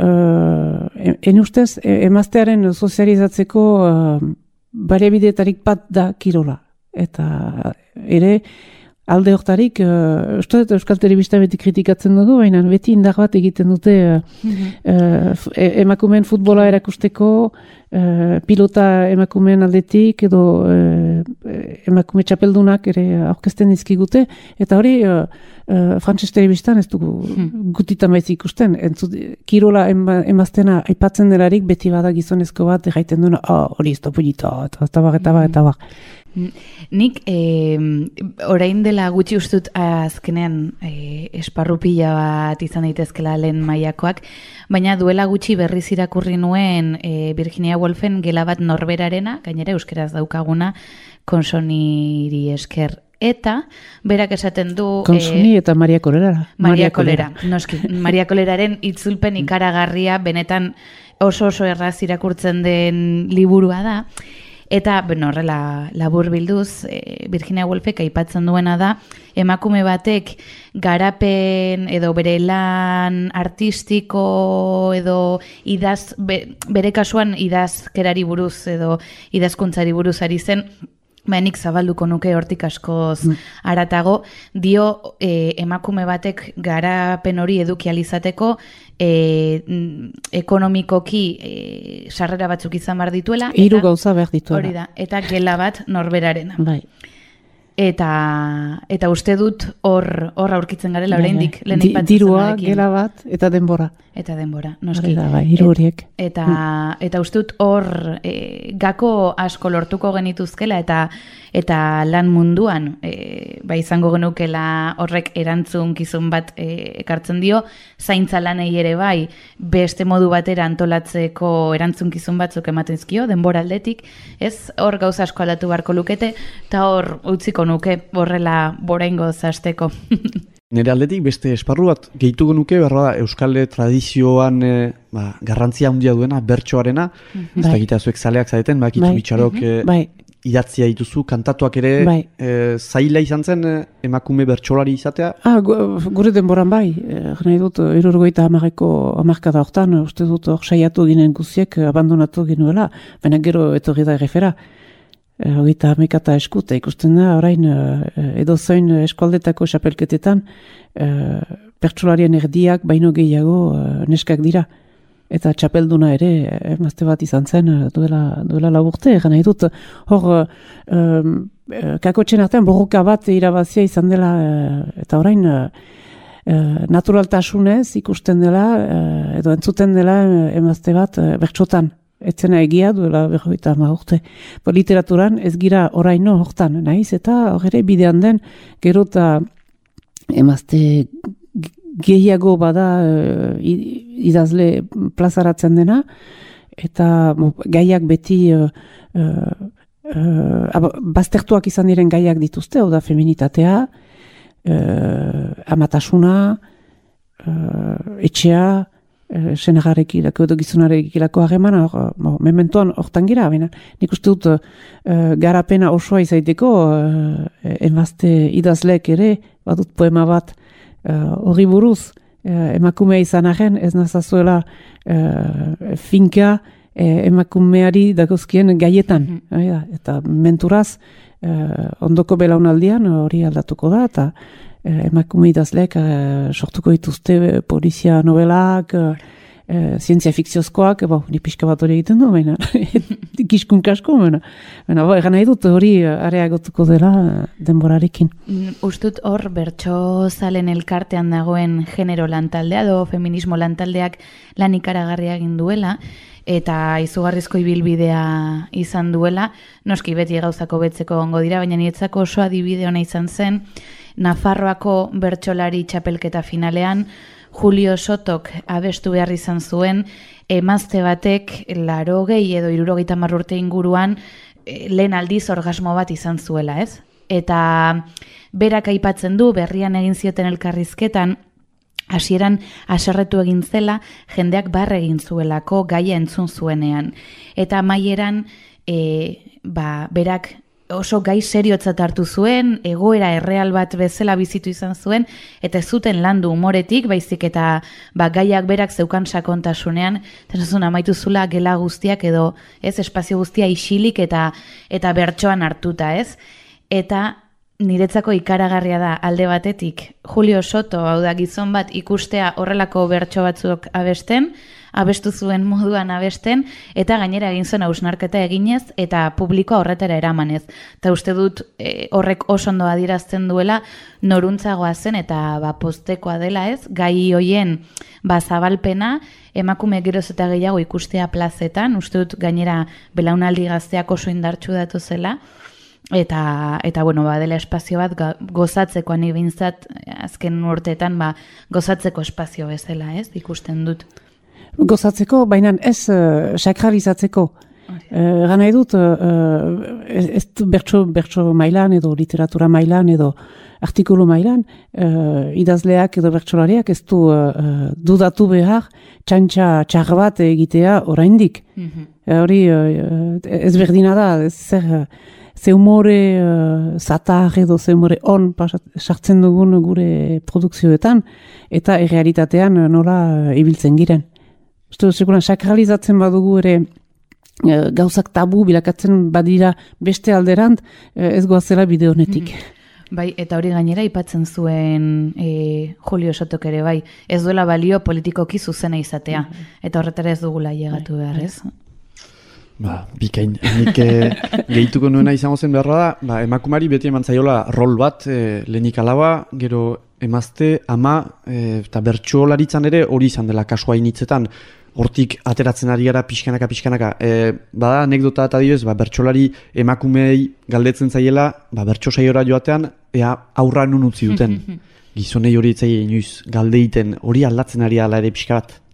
Speaker 4: eh, en ustez, emaztearen sozializatzeko eh, bariabidetarik bat da kirola. Eta ere alde hortarik, uh, uste dut Euskal Telebista beti kritikatzen dugu, baina beti indar bat egiten dute uh, uh, emakumeen futbola erakusteko, uh, pilota emakumeen aldetik, edo uh, emakume txapeldunak ere aurkezten dizkigute, eta hori uh, uh, Frantses Telebistan ez dugu hmm. gutitan baiz ikusten. Entzut, kirola ema, emaztena aipatzen delarik beti bada gizonezko bat erraiten duena, ah, hori ez da polita, eta bar, eta bar, eta bar.
Speaker 3: Nik eh, orain dela gutxi ustut azkenean eh, esparru pila bat izan daitezkela lehen mailakoak, baina duela gutxi berriz irakurri nuen eh, Virginia Woolfen gela bat norberarena, gainera euskeraz daukaguna, konsoniri esker. Eta, berak esaten du...
Speaker 4: Konsoni eh, eta Maria Kolera.
Speaker 3: Maria Kolera, noski. Maria Koleraren itzulpen ikaragarria, benetan oso oso erraz irakurtzen den liburua da. Eta, bueno, horrela labur bilduz, e, Virginia Woolfek aipatzen duena da, emakume batek garapen edo bere lan artistiko edo idaz, be, bere kasuan idazkerari buruz edo idazkuntzari buruz ari zen, Nik zabalduko nuke hortik askoz haratago, dio e, emakume batek garapen hori eduki alizateko e, ekonomikoki e, sarrera batzuk izan behar dituela.
Speaker 4: Hiru gauza behar dituela.
Speaker 3: Hori da, eta gela bat norberarena.
Speaker 4: Bai.
Speaker 3: Eta, eta uste dut hor hor aurkitzen garela oraindik
Speaker 4: Di, dirua, gela bat eta denbora.
Speaker 3: Eta denbora, noski.
Speaker 4: Bai, hiru horiek.
Speaker 3: Eta, eta uste dut hor e, gako asko lortuko genituzkela eta eta lan munduan e, ba izango genukela horrek erantzunkizun bat e, ekartzen dio, zaintza lanei ere bai beste modu batera antolatzeko erantzunkizun batzuk ematen dizkio denbora aldetik, ez? Hor gauza asko aldatu beharko lukete eta hor utziko nuke horrela boraingoz hasteko.
Speaker 2: Nire aldetik beste esparru bat gehituko nuke, berra da, Euskal tradizioan e, ba, garrantzia handia duena, bertsoarena, ez da gita zuek zaleak zareten, bakitzu bitxarok, e,
Speaker 4: bai.
Speaker 2: idatzia dituzu, kantatuak ere,
Speaker 4: Bai.
Speaker 2: e, zaila izan zen e, emakume bertsolari izatea?
Speaker 4: Ah, gu- gure denboran bai, eh, nahi dut, irurgoita hamareko hamarkada hortan, uste dut hor saiatu ginen guziek abandonatu ginuela, baina gero etorri da errefera. Hogeita hamekata eskuta ikusten da, orain eh, edo zoin eskualdetako xapelketetan, eh, pertsolarien erdiak baino gehiago eh, neskak dira. Eta txapelduna ere, emazte bat izan zen, eh, duela, duela laburte, egan nahi dut, hor, eh, eh, kakotxen artean borroka bat irabazia izan dela, eh, eta orain, eh, eh, naturaltasunez ikusten dela, eh, edo entzuten dela eh, emazte bat eh, bertsotan. Etzena egia duela berroita ama urte. Po literaturan ez gira oraino hortan, naiz, eta hor ere bidean den, gero eta emazte gehiago bada uh, idazle plazaratzen dena, eta mo, gaiak beti uh, uh, uh, baztertuak izan diren gaiak dituzte, hau da feminitatea, uh, amatasuna, uh, etxea, senagarekilako edo gizunarekilako harreman, or, mementoan hortan gira, baina nik uste dut uh, garapena osoa izaiteko uh, emazte idazleek ere, badut poema bat hori uh, buruz, uh, emakumea izan arren, ez nazazuela uh, finka uh, emakumeari dagozkien gaietan, mm-hmm. eta menturaz uh, ondoko belaunaldian hori aldatuko da, eta Eh, emakume idazleek eh, sortuko dituzte polizia novelak, eh, zientzia fikziozkoak, bo, ni pixka bat hori egiten du, baina kiskun kasko, baina, baina bo, egan nahi dut hori areagotuko dela denborarekin.
Speaker 3: Ustut hor bertso zalen elkartean dagoen genero lantaldea, edo feminismo lantaldeak lan ikaragarria egin duela, eta izugarrizko ibilbidea izan duela, noski beti gauzako betzeko gongo dira, baina niretzako oso adibide ona izan zen, Nafarroako bertsolari txapelketa finalean, Julio Sotok abestu behar izan zuen, emazte batek larogei edo hirurogeita hamar urte inguruan lehen aldiz orgasmo bat izan zuela, ez? Eta berak aipatzen du, berrian egin zioten elkarrizketan, hasieran haserretu egin zela, jendeak barre egin zuelako gaia entzun zuenean. Eta amaieran, e, ba, berak oso gai seriotzat hartu zuen, egoera erreal bat bezala bizitu izan zuen, eta ez zuten landu umoretik, baizik eta ba, gaiak berak zeukan sakontasunean, eta amaitu zula gela guztiak edo ez espazio guztia isilik eta eta bertsoan hartuta, ez? Eta niretzako ikaragarria da alde batetik Julio Soto, hau da gizon bat ikustea horrelako bertso batzuk abesten, abestu zuen moduan abesten, eta gainera egin zuen hausnarketa eginez, eta publikoa horretara eramanez. Eta uste dut e, horrek oso ondo adierazten duela noruntzagoa zen, eta ba, postekoa dela ez, gai hoien ba, zabalpena, emakume geroz eta gehiago ikustea plazetan, uste dut gainera belaunaldi gazteak oso indartsu datu zela, eta eta bueno, ba dela espazio bat gozatzeko ani bintzat azken urteetan ba gozatzeko espazio bezala, ez? Ikusten dut.
Speaker 4: Gozatzeko, baina ez uh, sakralizatzeko. Uh, Gana edut, uh, ez, ez bertso, bertso mailan edo literatura mailan edo artikulu mailan, uh, idazleak edo bertsolariak ez du uh, dudatu behar txantxa txar bat egitea oraindik. Mm-hmm. Hori uh, ez berdina da, ez zer... Ze humore uh, zatar edo ze humore on sartzen dugun gure produkzioetan, eta errealitatean nola uh, ibiltzen giren. Uste dut, sekuran, sakralizatzen badugu ere uh, gauzak tabu bilakatzen badira beste alderant, uh, ez goazela bide honetik.
Speaker 3: Mm. Bai, eta hori gainera aipatzen zuen e, Julio Sotok ere, bai, ez duela balio politikoki zuzena izatea, mm. eta horretara ez dugula llegatu behar, ez?
Speaker 2: Ba, bikain, nik eh, gehituko nuena izango zen beharra da, ba, emakumari beti eman zaiola rol bat, eh, lehenik alaba, gero emazte, ama, eh, eta bertsolaritzan ere hori izan dela kasua initzetan, hortik ateratzen ari gara pixkanaka, pixkanaka. Eh, bada, anekdota eta dioz, ba, bertsolari emakumei galdetzen zaiela, ba, bertso saiora joatean, ea aurra nun utzi duten. Gizonei hori etzai inoiz galdeiten, hori aldatzen ari ala ere pixka bat.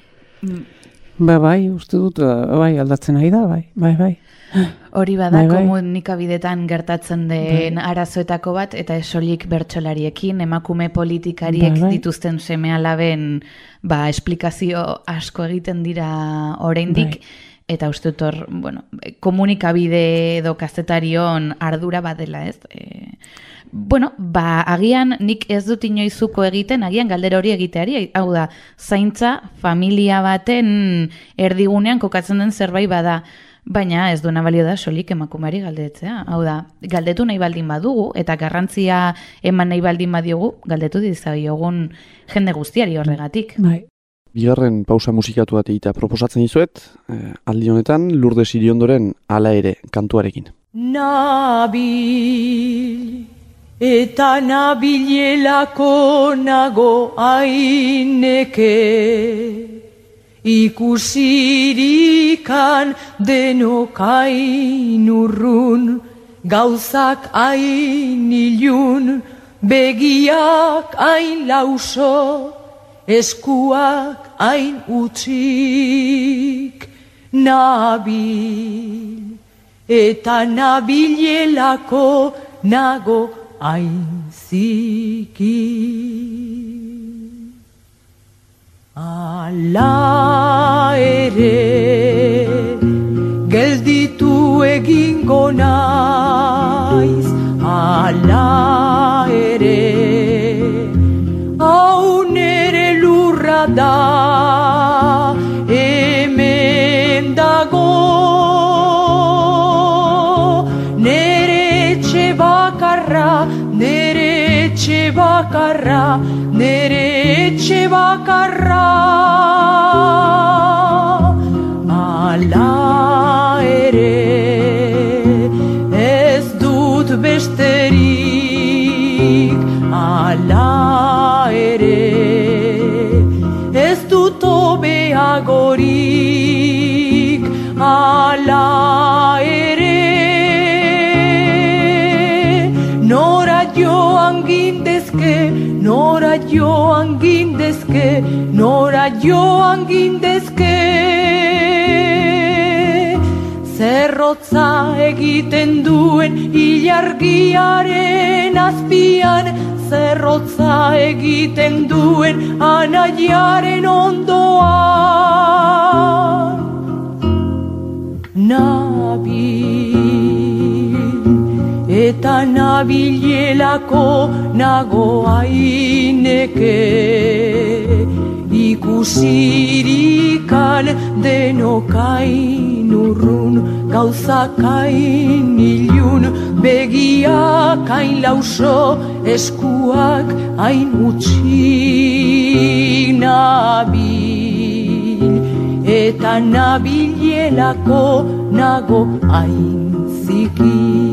Speaker 4: Ba, bai, uste dut, bai, aldatzen ari da, bai, bai, bai.
Speaker 3: Hori bada, bai, bai. Komunikabidetan gertatzen den bai. Arazoetako bat, eta esolik bertsolariekin, emakume politikariek bai, bai. Dituzten seme alaben ba, esplikazio asko egiten dira oraindik, bai. eta uste dut hor, bueno, komunikabide edo kazetarion ardura badela, ez? E, bueno, ba, agian nik ez dut inoizuko egiten, agian galdera hori egiteari, hau da, zaintza familia baten erdigunean kokatzen den zerbait bada, baina ez duena balio da solik emakumeari galdetzea. Hau da, galdetu nahi baldin badugu, eta garrantzia eman nahi baldin badiogu, galdetu dizagiogun jende guztiari horregatik.
Speaker 4: Bai.
Speaker 2: Bigarren pausa musikatu bat egitea proposatzen dizuet, eh, aldi honetan Lourdes Iriondoren Hala ere kantuarekin.
Speaker 8: Nabil eta nabilelako nago aineke, ikusirikan denok hain urrun, gauzak hain ilun, begiak hain lauso, eskuak hain utzik. Nabil eta nabilelako nago hain ziki. Ala ere gelditu egingo naiz, ala ere hau nere lurra da, hemen dago nere etxe bakarra, nere etxe bakarra, nere etxe bakarra. Ala ere ez dut besterik, ala ere ez dut hobeagorik, ala ere nora joan gindezke, nora joan gindezke, nora joan gindezke. Zerrotza egiten duen ilargiaren azpian, zerrotza egiten duen anaiaren ondoan. Nabil eta nabilelako nago aineke, ikusirikan denok hain urrun, gauzak hain ilun, begiak hain lauso, eskuak hain utzik. Nabil eta nabilelako nago hain ziki.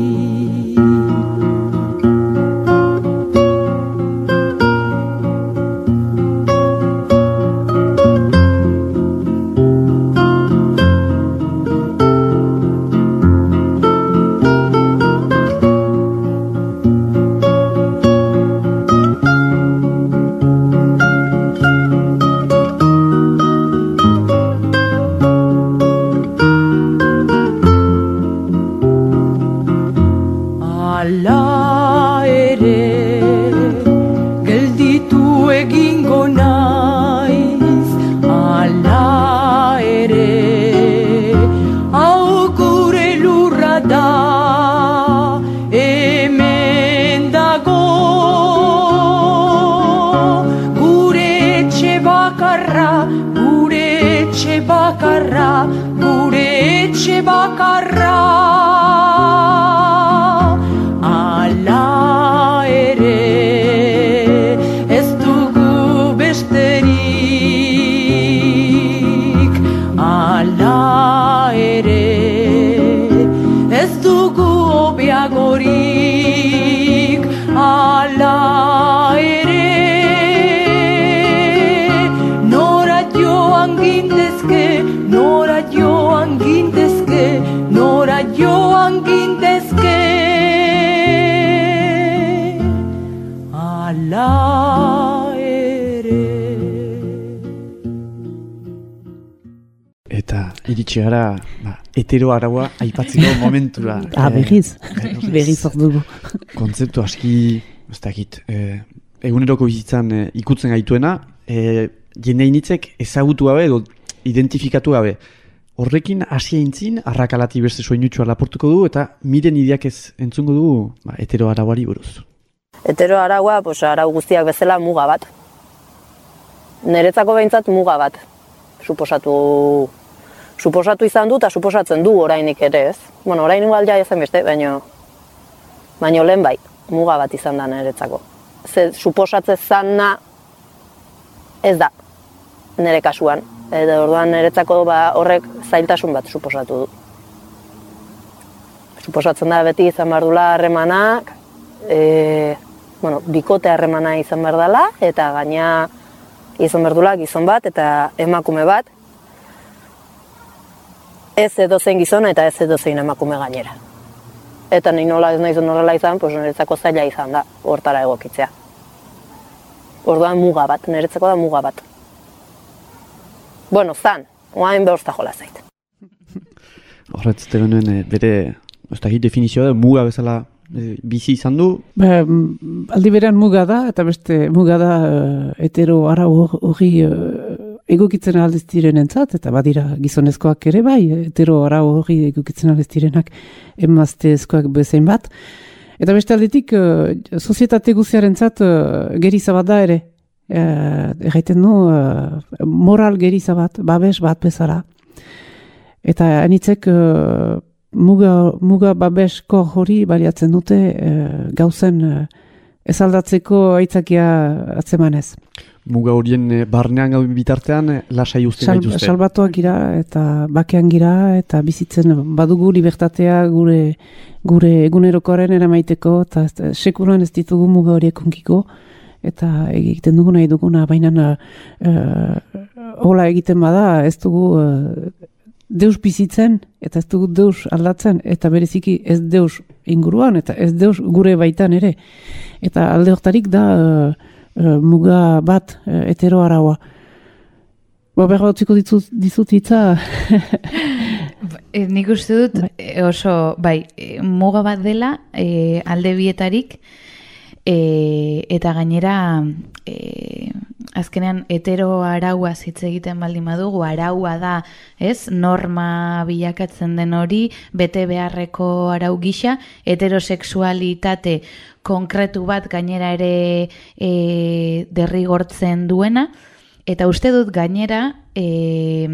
Speaker 2: Iritsi gara, ba, hetero araua aipatzeko momentura.
Speaker 4: Ah, berriz, berriz hor dugu.
Speaker 2: Kontzeptu aski, ez dakit, e, eguneroko bizitzan e, ikutzen gaituena, e, jende initzek ezagutu gabe edo identifikatu gabe. horrekin hasi eintzin, arrakalati beste soinutxua laportuko du, eta miren ideak ez entzungo du ba, hetero arauari buruz.
Speaker 10: Hetero araua, pues, arau guztiak bezala muga bat. Niretzako behintzat muga bat. Suposatu, suposatu izan du eta suposatzen du orainik ere ez. Bueno, orain igual ja ezen beste, baino, baino lehen bai, muga bat izan da niretzako. Ze suposatzen zana ez da, nire kasuan. Eta orduan niretzako ba, horrek zailtasun bat suposatu du. Suposatzen da beti izan behar dula harremanak, e, bueno, bikote harremana izan behar dela, eta gaina izan behar dula gizon bat eta emakume bat, ez edozein gizona eta ez edozein emakume gainera. Eta ni nola ez naiz horrela izan, pues niretzako zaila izan da, hortara egokitzea. Orduan muga bat, niretzako da muga bat. Bueno, zan, oain behortzta jola zait.
Speaker 2: Horretz, tegenuen bere, ez da definizioa da, muga bezala e, bizi izan du?
Speaker 4: Ba, aldi berean muga da, eta beste muga da uh, hetero arau hori uh, egokitzen aldez diren entzat, eta badira gizonezkoak ere bai, hetero arau hori egokitzen aldez direnak emazteezkoak bezain bat. Eta beste aldetik, uh, sozietate guziaren zat uh, geriza bat da ere. Uh, Erraiten du, uh, moral geriza bat, babes bat bezala. Eta anitzek uh, muga, muga babesko hori baliatzen dute uh, gauzen uh, ez aldatzeko aitzakia atzemanez.
Speaker 2: Muga horien barnean gauden bitartean lasai usten
Speaker 4: Sal,
Speaker 2: gaituzte.
Speaker 4: Salbatuak gira eta bakean gira eta bizitzen badugu libertatea gure, gure egunerokoaren eramaiteko eta sekulan ez ditugu muga horiek onkiko. Eta egiten dugu nahi duguna, baina uh, hola egiten bada, ez dugu uh, deus bizitzen, eta ez dugu deus aldatzen, eta bereziki ez deus inguruan, eta ez deus gure baitan ere. Eta alde hortarik da uh, uh, muga bat uh, hetero araua. Ba, berra utziko dizut, dizut hitza.
Speaker 3: E, nik uste dut e, oso, bai, e, muga bat dela e, alde bietarik, E, eta gainera e, azkenean hetero araua hitz egiten baldin badugu, araua da, ez, norma bilakatzen den hori, bete beharreko arau gisa, heterosexualitate konkretu bat gainera ere e, derrigortzen duena, eta uste dut gainera e,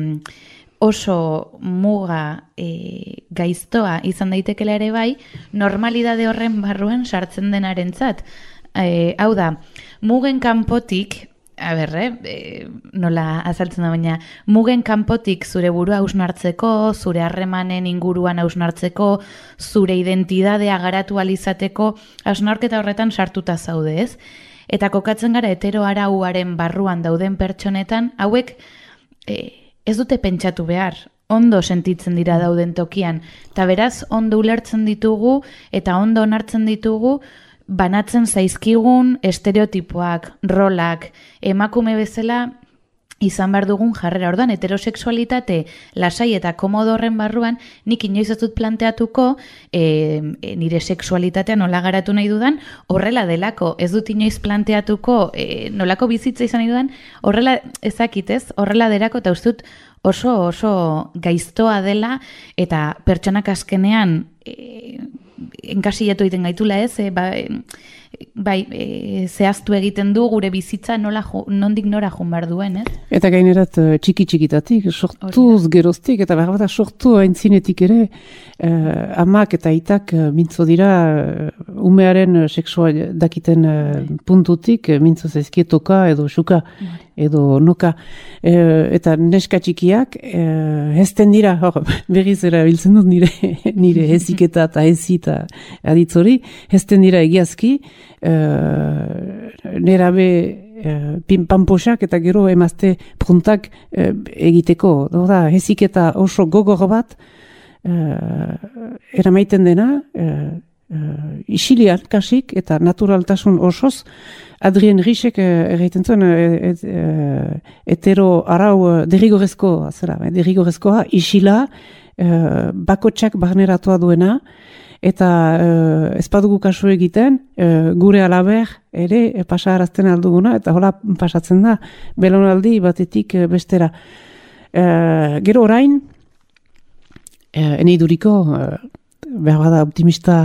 Speaker 3: oso muga e, gaiztoa izan daitekela ere bai, normalidade horren barruan sartzen denarentzat. E, hau da, mugen kanpotik, a ber, eh, nola azaltzen da baina, mugen kanpotik zure burua hausnartzeko, zure harremanen inguruan hausnartzeko, zure identidadea garatu alizateko, hausnarketa horretan sartuta zaude, ez? Eta kokatzen gara hetero arauaren barruan dauden pertsonetan, hauek e, ez dute pentsatu behar, ondo sentitzen dira dauden tokian, eta beraz ondo ulertzen ditugu eta ondo onartzen ditugu banatzen zaizkigun estereotipoak, rolak, emakume bezala izan behar dugun jarrera. Orduan, heterosexualitate lasai eta komodo horren barruan, nik inoiz ez dut planteatuko e, e, nire sexualitatea nola garatu nahi dudan, horrela delako, ez dut inoiz planteatuko e, nolako bizitza izan nahi dudan, horrela ezakitez, horrela derako, eta uste dut oso oso gaiztoa dela, eta pertsonak azkenean e, enkasilatu egiten gaitula ez, e, ba, e, bai, e, zehaztu egiten du gure bizitza nola jo, nondik nora joan behar duen, ez?
Speaker 4: Eta gainerat txiki txikitatik, sortuz geroztik, eta behar bat sortu aintzinetik ere, eh, amak eta aitak mintzo dira umearen seksua dakiten eh, puntutik, mintzo zaizkietoka edo xuka edo noka, eh, eta neska txikiak eh, hezten dira, hor, berriz erabiltzen dut nire, nire heziketa eta hezita aditzori, hezten dira egiazki, Uh, nerabe uh, panposak eta gero emazte pruntak uh, egiteko. Da, heziketa oso gogor bat uh, eramaiten dena uh, uh, isilian kasik eta naturaltasun osoz. Adrien Risek uh, erraiten zuen uh, uh, hetero arau uh, derrigorezko, zera, derrigorezkoa isila uh, bakotsak barneratua duena, eta uh, ez badugu kasu egiten, uh, gure alaber ere e, pasarazten alduguna, eta hola pasatzen da, belonaldi batetik uh, bestera. Uh, gero orain, uh, eneiduriko, uh, behar bada optimista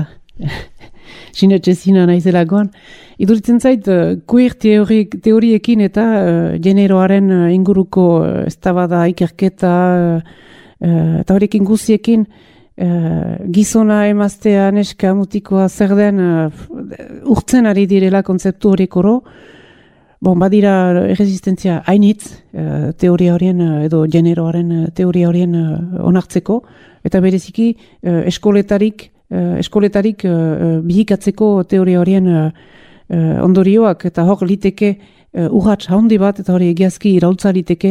Speaker 4: sinetxezina naizelagoan, iduritzen zait, uh, queer teori, teoriekin eta uh, generoaren uh, inguruko uh, eztabada ikerketa uh, uh, eta horiekin guziekin uh, gizona emaztea neska mutikoa zer den uh, urtzen ari direla kontzeptu horiek oro. Bon, badira erresistentzia hainitz uh, teoria horien uh, edo generoaren uh, teoria horien uh, onartzeko eta bereziki uh, eskoletarik Uh, eskoletarik uh, bihikatzeko teoria horien uh, uh, ondorioak eta hor liteke uh, urrats haundi bat eta hori egiazki iraultza liteke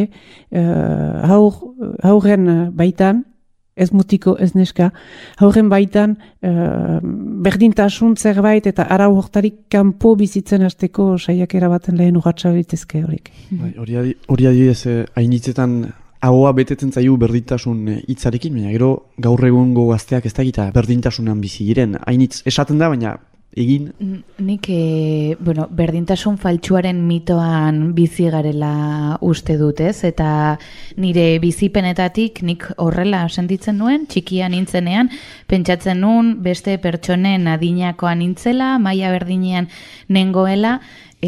Speaker 4: uh, haur, haurren baitan, ez mutiko, ez neska, haurren baitan uh, berdintasun zerbait eta arau hortarik kanpo bizitzen hasteko saiakera baten lehen urratsa litezke horiek.
Speaker 2: Hori hori adibidez hainitzetan ahoa betetzen zaiu berdintasun hitzarekin, baina gero gaur egungo gazteak ez dakita berdintasunan bizi diren. Hainitz esaten da, baina egin...
Speaker 3: Nik, e, bueno, berdintasun faltsuaren mitoan bizi garela uste dut, ez? Eta nire bizipenetatik nik horrela sentitzen nuen, txikia nintzenean, pentsatzen nuen beste pertsonen adinakoa nintzela, maila berdinean nengoela,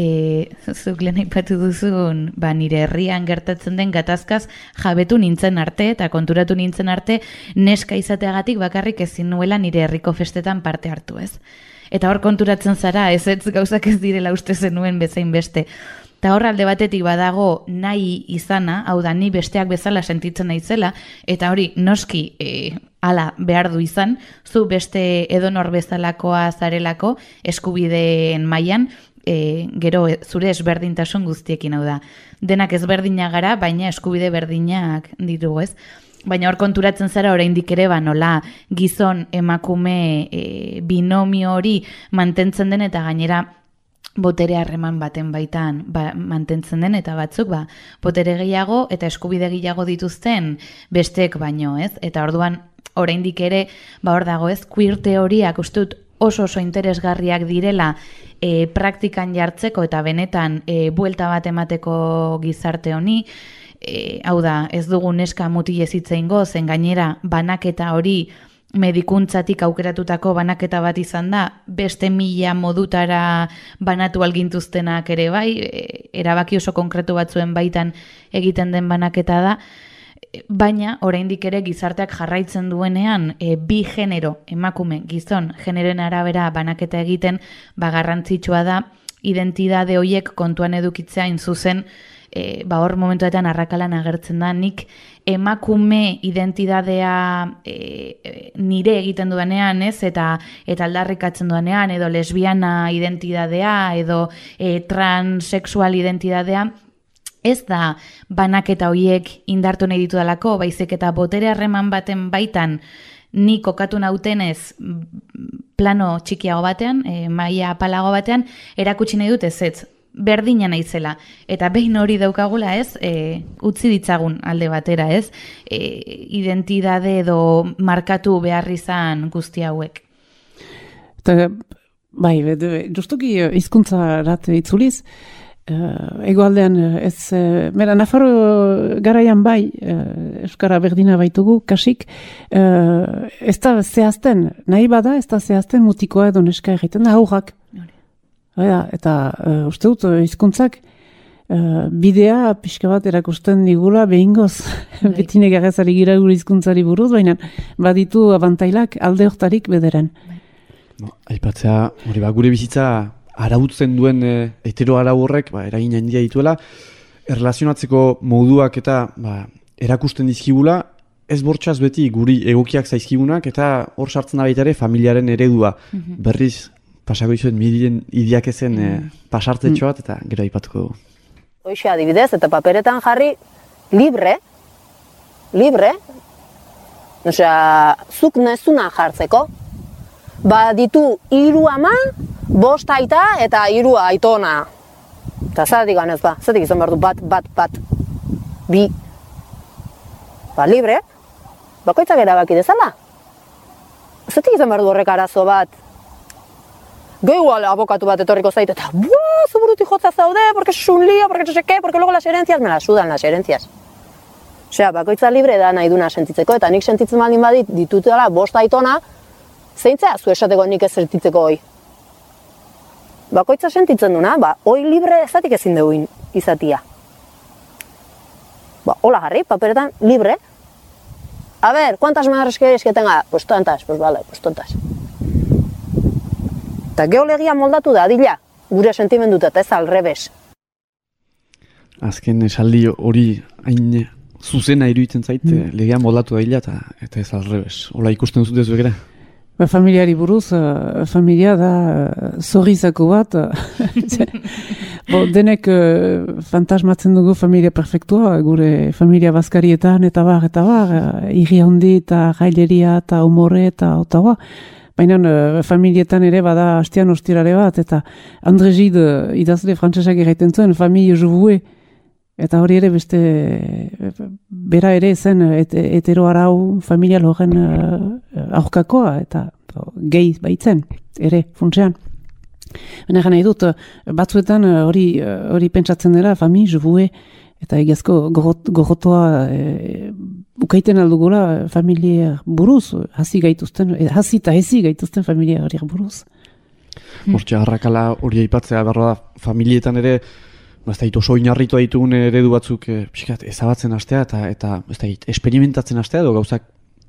Speaker 3: E, zuk lehen aipatu duzun, ba, nire herrian gertatzen den gatazkaz jabetu nintzen arte eta konturatu nintzen arte neska izateagatik bakarrik ezin nuela nire herriko festetan parte hartu, ez? Eta hor konturatzen zara, ez ez gauzak ez direla uste zenuen bezain beste. Eta hor alde batetik badago nahi izana, hau da ni besteak bezala sentitzen naizela, eta hori noski e, ala behar du izan, zu beste edonor bezalakoa zarelako eskubideen mailan, E, gero e, zure ezberdintasun guztiekin, hau da. Denak ezberdina gara, baina eskubide berdinak ditugu, ez? Baina hor konturatzen zara oraindik ere ba nola gizon emakume e, binomio hori mantentzen den eta gainera botere harreman baten baitan ba, mantentzen den eta batzuk ba botere gehiago eta eskubide gehiago dituzten besteek baino, ez? Eta orduan oraindik ere ba hor dago, ez? Queer teoriak uste dut oso oso interesgarriak direla e, praktikan jartzeko eta benetan e, buelta bat emateko gizarte honi, e, hau da, ez dugu neska mutile zitzeingo, zen gainera banaketa hori medikuntzatik aukeratutako banaketa bat izan da, beste mila modutara banatu algintuztenak ere bai, e, erabaki oso konkretu batzuen baitan egiten den banaketa da, baina oraindik ere gizarteak jarraitzen duenean e, bi genero, emakume, gizon, generoen arabera banaketa egiten, ba garrantzitsua da identitate horiek kontuan edukitzea in zuzen, e, ba hor momentuetan arrakalan agertzen da, nik emakume identitatea e, nire egiten duenean, ez, eta eta aldarrikatzen duenean, edo lesbiana identitatea, edo e, transexual identitatea, ez da banaketa horiek indartu nahi ditudalako, baizik eta botere harreman baten baitan ni kokatu nautenez plano txikiago batean, e, maila apalago batean, erakutsi nahi dut ez ez, berdina naizela. Eta behin hori daukagula, ez, e, utzi ditzagun alde batera, ez, e, identitate edo markatu behar izan guzti hauek.
Speaker 4: Eta, bai, justuki hizkuntzarat itzuliz, Uh, egoaldean ez, uh, mera Nafarro garaian bai, uh, Euskara berdina baitugu, kasik, uh, ez da zehazten, nahi bada ez da zehazten mutikoa edo neska egiten da aurrak. Hala, eta uh, uste dut hizkuntzak uh, bidea pixka bat erakusten digula behingoz, betine garezari gira gure hizkuntzari buruz, baina baditu abantailak alde hortarik bederen.
Speaker 2: No, aipatzea, hori ba, gure bizitza arautzen duen e, hetero arau horrek, ba, eragin handia dituela, erlazionatzeko moduak eta ba, erakusten dizkigula, ez bortxaz beti guri egokiak zaizkigunak, eta hor sartzen da baita ere familiaren eredua. Mm-hmm. Berriz, pasako izuen midiren idiak ezen mm-hmm. e, pasartetxo bat, eta gero aipatuko dugu.
Speaker 10: Hoxe adibidez, eta paperetan jarri libre, libre, osea, zuk nezuna jartzeko, ba ditu hiru ama, bost aita eta hiru aitona. Eta zatik ganez ba, zatik izan behar du bat, bat, bat, bi. Ba, libre, bakoitzak erabaki dezala. Zatik izan behar du horrek arazo bat. Gehu abokatu bat etorriko zait, eta buah, zuburuti jotza zaude, porque es un lío, porque no sé qué, porque luego las herencias me las sudan las herencias. Osea, bakoitza libre da nahi duna sentitzeko, eta nik sentitzen baldin badit ditutela bost aitona, zeintzea zu esateko nik ez sentitzeko hoi. Bakoitza sentitzen duna, ba, hoi libre ezatik ezin dugu izatia. Ba, hola jarri, paperetan, libre. A ver, ¿cuántas madres queréis que tenga? Pues tantas, pues vale, pues tantas. Eta geolegia moldatu da, adila, gure sentimenduta, eta ez alrebes.
Speaker 2: Azken esaldi hori hain zuzena iruditzen zait, mm. legea moldatu da hila, eta, eta ez alrebes. Hola ikusten zute zuekera?
Speaker 4: Ba, familiari buruz, uh, familia da uh, zorrizako bat. Bo, denek uh, fantasmatzen dugu familia perfektua, gure familia bazkarietan, eta bar, eta bar, uh, irri handi, eta jaileria, eta humore, eta otaua. Baina uh, familietan ere bada hastian ostirare bat, eta André Gide uh, idazle frantsesak erraiten zuen, familie jouvue. Eta hori ere beste, bera ere zen et, etero arau familia loren uh, aurkakoa, eta uh, gehi baitzen, ere, funtsean. Baina gana edut, batzuetan hori uh, hori pentsatzen dela, fami, jovue, eta egiazko gorot, gorotoa e, ukaiten aldugula familia buruz, hasi gaituzten, hasi eta hezi gaituzten familia hori buruz.
Speaker 2: Hortxe, harrakala hori aipatzea berroa da, familietan ere, ez da, oso inarritu ditugun eredu batzuk e, pixkat, ezabatzen hastea eta, eta ez da, experimentatzen hastea edo gauzak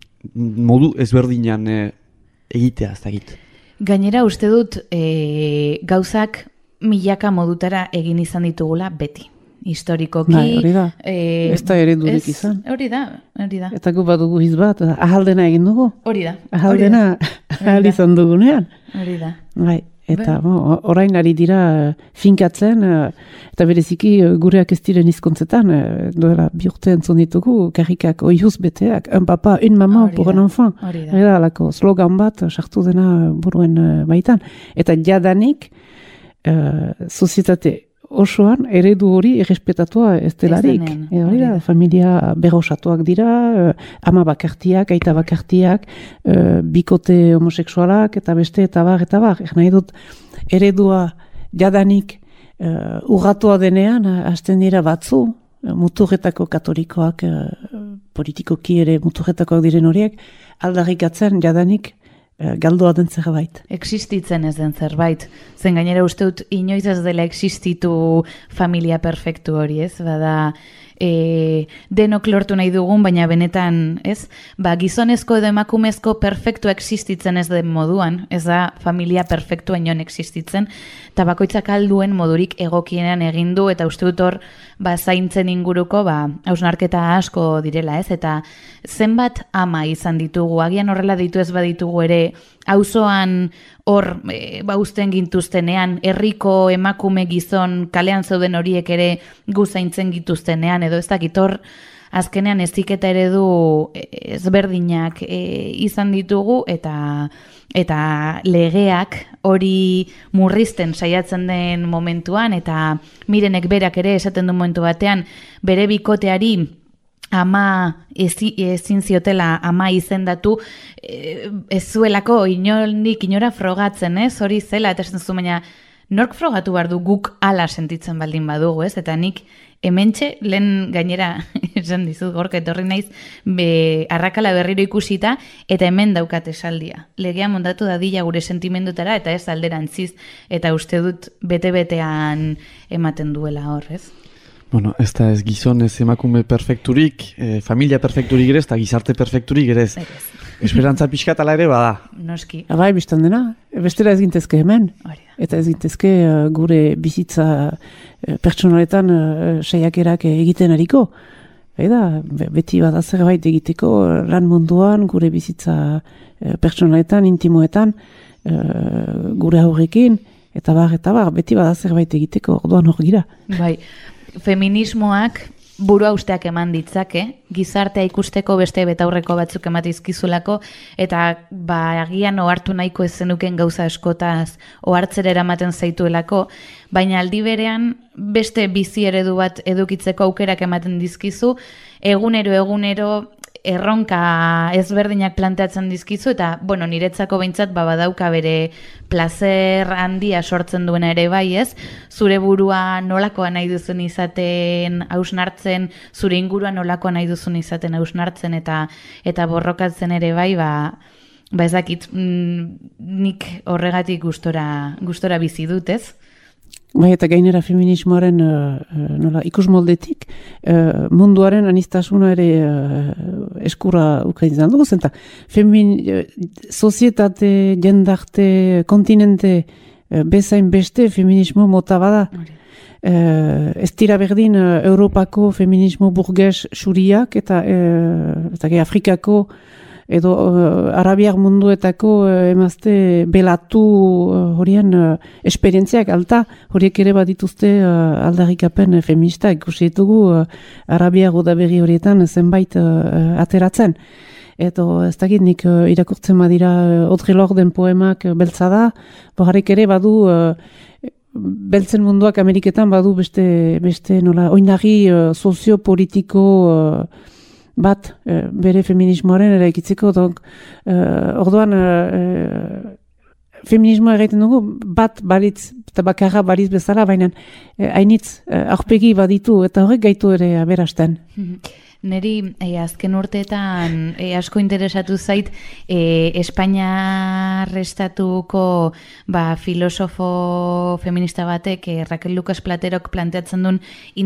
Speaker 2: modu ezberdinan e, egitea, ez da egit.
Speaker 3: Gainera uste dut e, gauzak milaka modutara egin izan ditugula beti. Historikoki.
Speaker 4: Bai, hori da.
Speaker 3: E,
Speaker 4: ez da eredurik izan.
Speaker 3: Hori da, hori da.
Speaker 4: Eta gu badugu hiz bat, ahaldena egin dugu.
Speaker 3: Hori da.
Speaker 4: Ahaldena ahal izan dugunean.
Speaker 3: Hori da.
Speaker 4: Bai. Eta bo, orain ari dira finkatzen, eta bereziki gureak ez diren hizkuntzetan, duela bi urte entzun ditugu, karrikak oihuz beteak, un papa, un mama, pour un enfant. Hori da, alako slogan bat, sartu dena buruen baitan. Eta jadanik, uh, sozietate osoan, eredu hori errespetatua ez delarik. E, hori da, familia berosatuak dira, ama bakartiak, aita bakartiak, uh, bikote homoseksualak, eta beste, eta bar, eta bar. Er nahi dut, eredua jadanik uh, urratua denean, hasten dira batzu, muturretako katolikoak, uh, politikoki ere muturretakoak diren horiek, aldarrikatzen jadanik galdoa den zerbait.
Speaker 3: Existitzen ez den zerbait. Zen gainera uste dut inoiz ez dela existitu familia perfektu hori, ez? Bada, e, denok lortu nahi dugun, baina benetan, ez? Ba, gizonezko edo emakumezko perfektu existitzen ez den moduan, ez da familia perfektu inon existitzen, eta bakoitzak alduen modurik egokienean egin du, eta uste dut hor, ba, zaintzen inguruko, ba, hausnarketa asko direla, ez? Eta zenbat ama izan ditugu, agian horrela ditu ez baditugu ere, auzoan hor e, ba uzten gintuztenean, herriko emakume gizon kalean zeuden horiek ere gu zaintzen gituztenean, edo ez dakit hor azkenean eziketa eredu ezberdinak e, izan ditugu, eta eta legeak hori murrizten saiatzen den momentuan, eta Mirenek berak ere esaten du momentu batean, bere bikoteari ama ezi, ezin ziotela ama izendatu, ez zuelako inoldik inora frogatzen, ez? Hori zela, eta esan zu, baina nork frogatu behar du guk ala sentitzen baldin badugu, ez? Eta nik hementxe, lehen gainera, esan dizut gorka etorri naiz, be, arrakala berriro ikusita, eta hemen daukat esaldia. Legea mondatu dadila gure sentimendutara, eta ez alderantziz, eta uste dut bete-betean ematen duela hor, ez?
Speaker 2: Bueno, ez da ez gizon ez emakume perfekturik, eh, familia perfekturik ere, ez da gizarte perfekturik ere ez. Esperantza pixkat ala ere bada.
Speaker 3: Noski.
Speaker 4: Abai, biztan dena, bestera ez gintezke hemen. Eta ez gintezke uh, gure bizitza uh, pertsonaletan uh, saiakerak egiten ariko. Eda, beti bada zerbait egiteko lan munduan, gure bizitza uh, pertsonaletan, intimoetan, uh, gure aurrekin, eta bar, eta bar, beti bada zerbait egiteko, orduan hor gira.
Speaker 3: Bai. Feminismoak burua usteak eman ditzake, gizartea ikusteko beste betaurreko batzuk ematizkizulako, eta ba, agian ohartu nahiko ez zenuken gauza eskotaz ohartzera eramaten zaituelako, baina aldi berean beste bizi eredu bat edukitzeko aukerak ematen dizkizu, egunero egunero erronka ezberdinak planteatzen dizkizu, eta, bueno, niretzako behintzat ba, badauka bere plazer handia sortzen duena ere bai, ez? Zure burua nolakoa nahi duzun izaten hausnartzen, zure ingurua nolakoa nahi duzun izaten hausnartzen, eta eta borrokatzen ere bai, ba, ba ez dakit, nik horregatik gustora, gustora bizi dut, ez?
Speaker 4: Bai, eta gainera feminismoaren uh, nola, ikusmoldetik uh, munduaren anistasuna ere uh, eskura ukain izan dugu, zenta femin, uh, sozietate, jendarte, kontinente uh, bezain beste feminismo mota bada. Uh, ez dira berdin uh, Europako feminismo burges xuriak eta, uh, eta ge, Afrikako edo uh, arabiar munduetako uh, emazte belatu uh, horien uh, esperientziak alta, horiek ere badituzte uh, aldarrikapen uh, feminista, ikusi ditugu uh, arabiar udaberri horietan zenbait uh, ateratzen. Edo ez dakit nik uh, irakurtzen badira uh, Audre Lorden poemak uh, beltza da, boharek ere badu uh, beltzen munduak Ameriketan badu beste, beste nola, oinarri uh, soziopolitiko uh, bat e, bere feminismoaren eraikitzeko, donk, e, orduan e, feminismoa egiten dugu bat baritz, eta bakarra baritz bezala, baina e, hainitz e, aurpegi baditu, eta horrek gaitu ere aberasten.
Speaker 3: Neri e, azken urteetan e, asko interesatu zait e, Espainiar estatuko ba, filosofo feminista batek e, Raquel Lucas Platerok planteatzen duen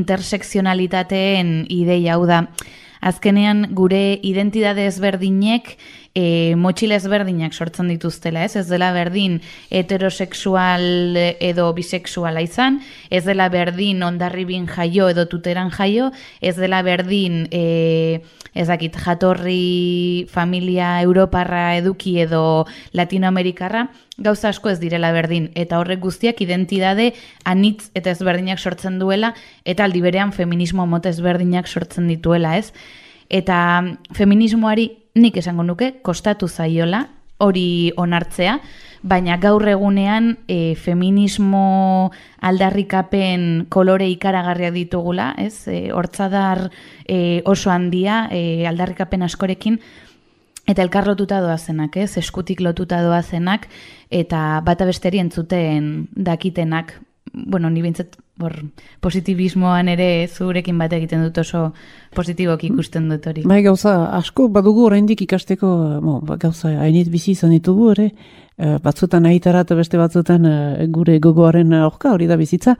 Speaker 3: intersekzionalitateen ideia, hau da, azkenean gure identitate ezberdinek e, motxila ezberdinak sortzen dituztela, ez? Ez dela berdin heterosexual edo bisexuala izan, ez dela berdin ondarribin jaio edo tuteran jaio, ez dela berdin e, ez dakit, jatorri familia europarra eduki edo latinoamerikarra, gauza asko ez direla berdin, eta horrek guztiak identitate anitz eta ezberdinak sortzen duela, eta aldi berean feminismo mota ezberdinak sortzen dituela, ez? Eta feminismoari nik esango nuke kostatu zaiola hori onartzea, baina gaur egunean e, feminismo aldarrikapen kolore ikaragarriak ditugula, ez? E, hortzadar e, oso handia e, aldarrikapen askorekin, eta elkar lotuta doazenak, ez? Eskutik lotuta doazenak, eta bata besteri entzuten dakitenak. Bueno, ni bintzat hor positibismoan ere zurekin bat egiten dut, oso positiboki ikusten dut hori.
Speaker 4: Bai, gauza asko badugu oraindik ikasteko, bo, gauza hainit bizi izan ditugu ere, batzutan ahitara eta beste batzutan gure gogoaren aurka hori da bizitza.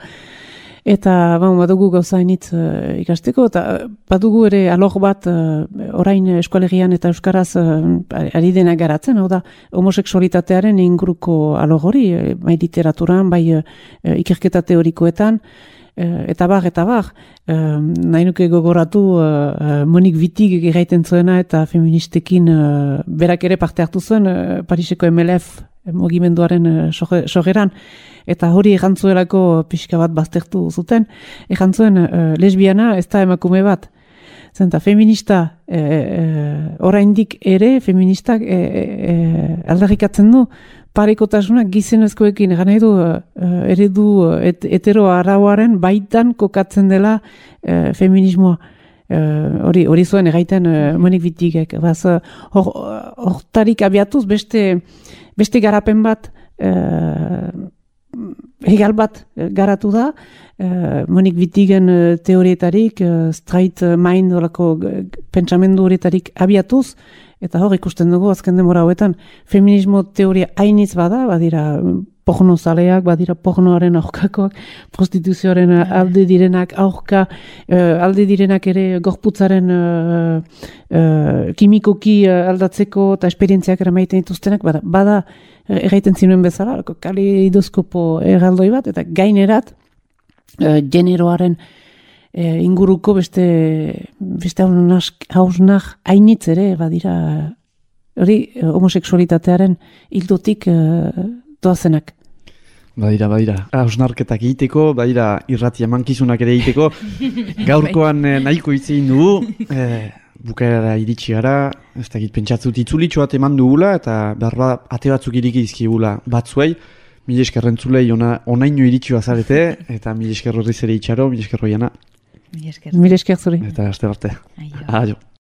Speaker 4: Eta bon, badugu gauza hainitz uh, ikasteko, eta badugu ere alor bat uh, orain eskualegian eta euskaraz uh, ari dena garatzen, hau da homoseksualitatearen inguruko alor hori, bai literaturan, bai uh, ikerketa teorikoetan, uh, eta bar, eta bar, uh, nahi nuke gogoratu uh, Monik Wittig egiten zuena eta feministekin uh, berak ere parte hartu zuen uh, Pariseko M L F mugimenduaren uh, sogeran, eta hori egantzuelako pixka bat baztertu zuten, egantzuen uh, lesbiana ez da emakume bat. Zenta, feminista, e, e, oraindik ere, feministak e, e, aldarrikatzen du, parekotasunak gizenezkoekin, gana edu, e, eredu et, hetero arauaren baitan kokatzen dela e, feminismoa. Hori hori zuen egaiten e, Monik Wittigek. Hortarik abiatuz beste, beste garapen bat, e, egal bat garatu da, uh, Monik Wittigen uh, teorietarik, uh, straight mind horako pentsamendu horietarik abiatuz, eta hor ikusten dugu azken denbora hauetan feminismo teoria hainitz bada, badira porno zaleak, badira pornoaren aurkakoak, prostituzioaren alde direnak aurka, uh, alde direnak ere gorputzaren uh, uh, kimikoki uh, aldatzeko eta esperientziak eramaiten dituztenak, bada, bada erraiten zinuen bezala, kaleidoskopo erraldoi bat, eta gainerat uh, generoaren uh, inguruko beste beste hausnak hainitz ere, badira hori uh, homoseksualitatearen hildotik uh, doazenak.
Speaker 2: Badira, badira. Hausnarketak egiteko, badira irrati emankizunak ere egiteko. Gaurkoan nahiko hitz egin dugu. Eh, bukaerara iritsi gara, ez dakit pentsatzut itzulitxo bat eman dugula, eta behar bat ate batzuk iriki izkigula batzuei. Mil esker rentzulei ona, onaino iritsi bazarete, eta mil esker horriz ere itxaro, mil esker roiana.
Speaker 3: Mil esker.
Speaker 4: Mil esker zuri.
Speaker 2: Eta aste barte.
Speaker 3: Aio.
Speaker 2: Aio.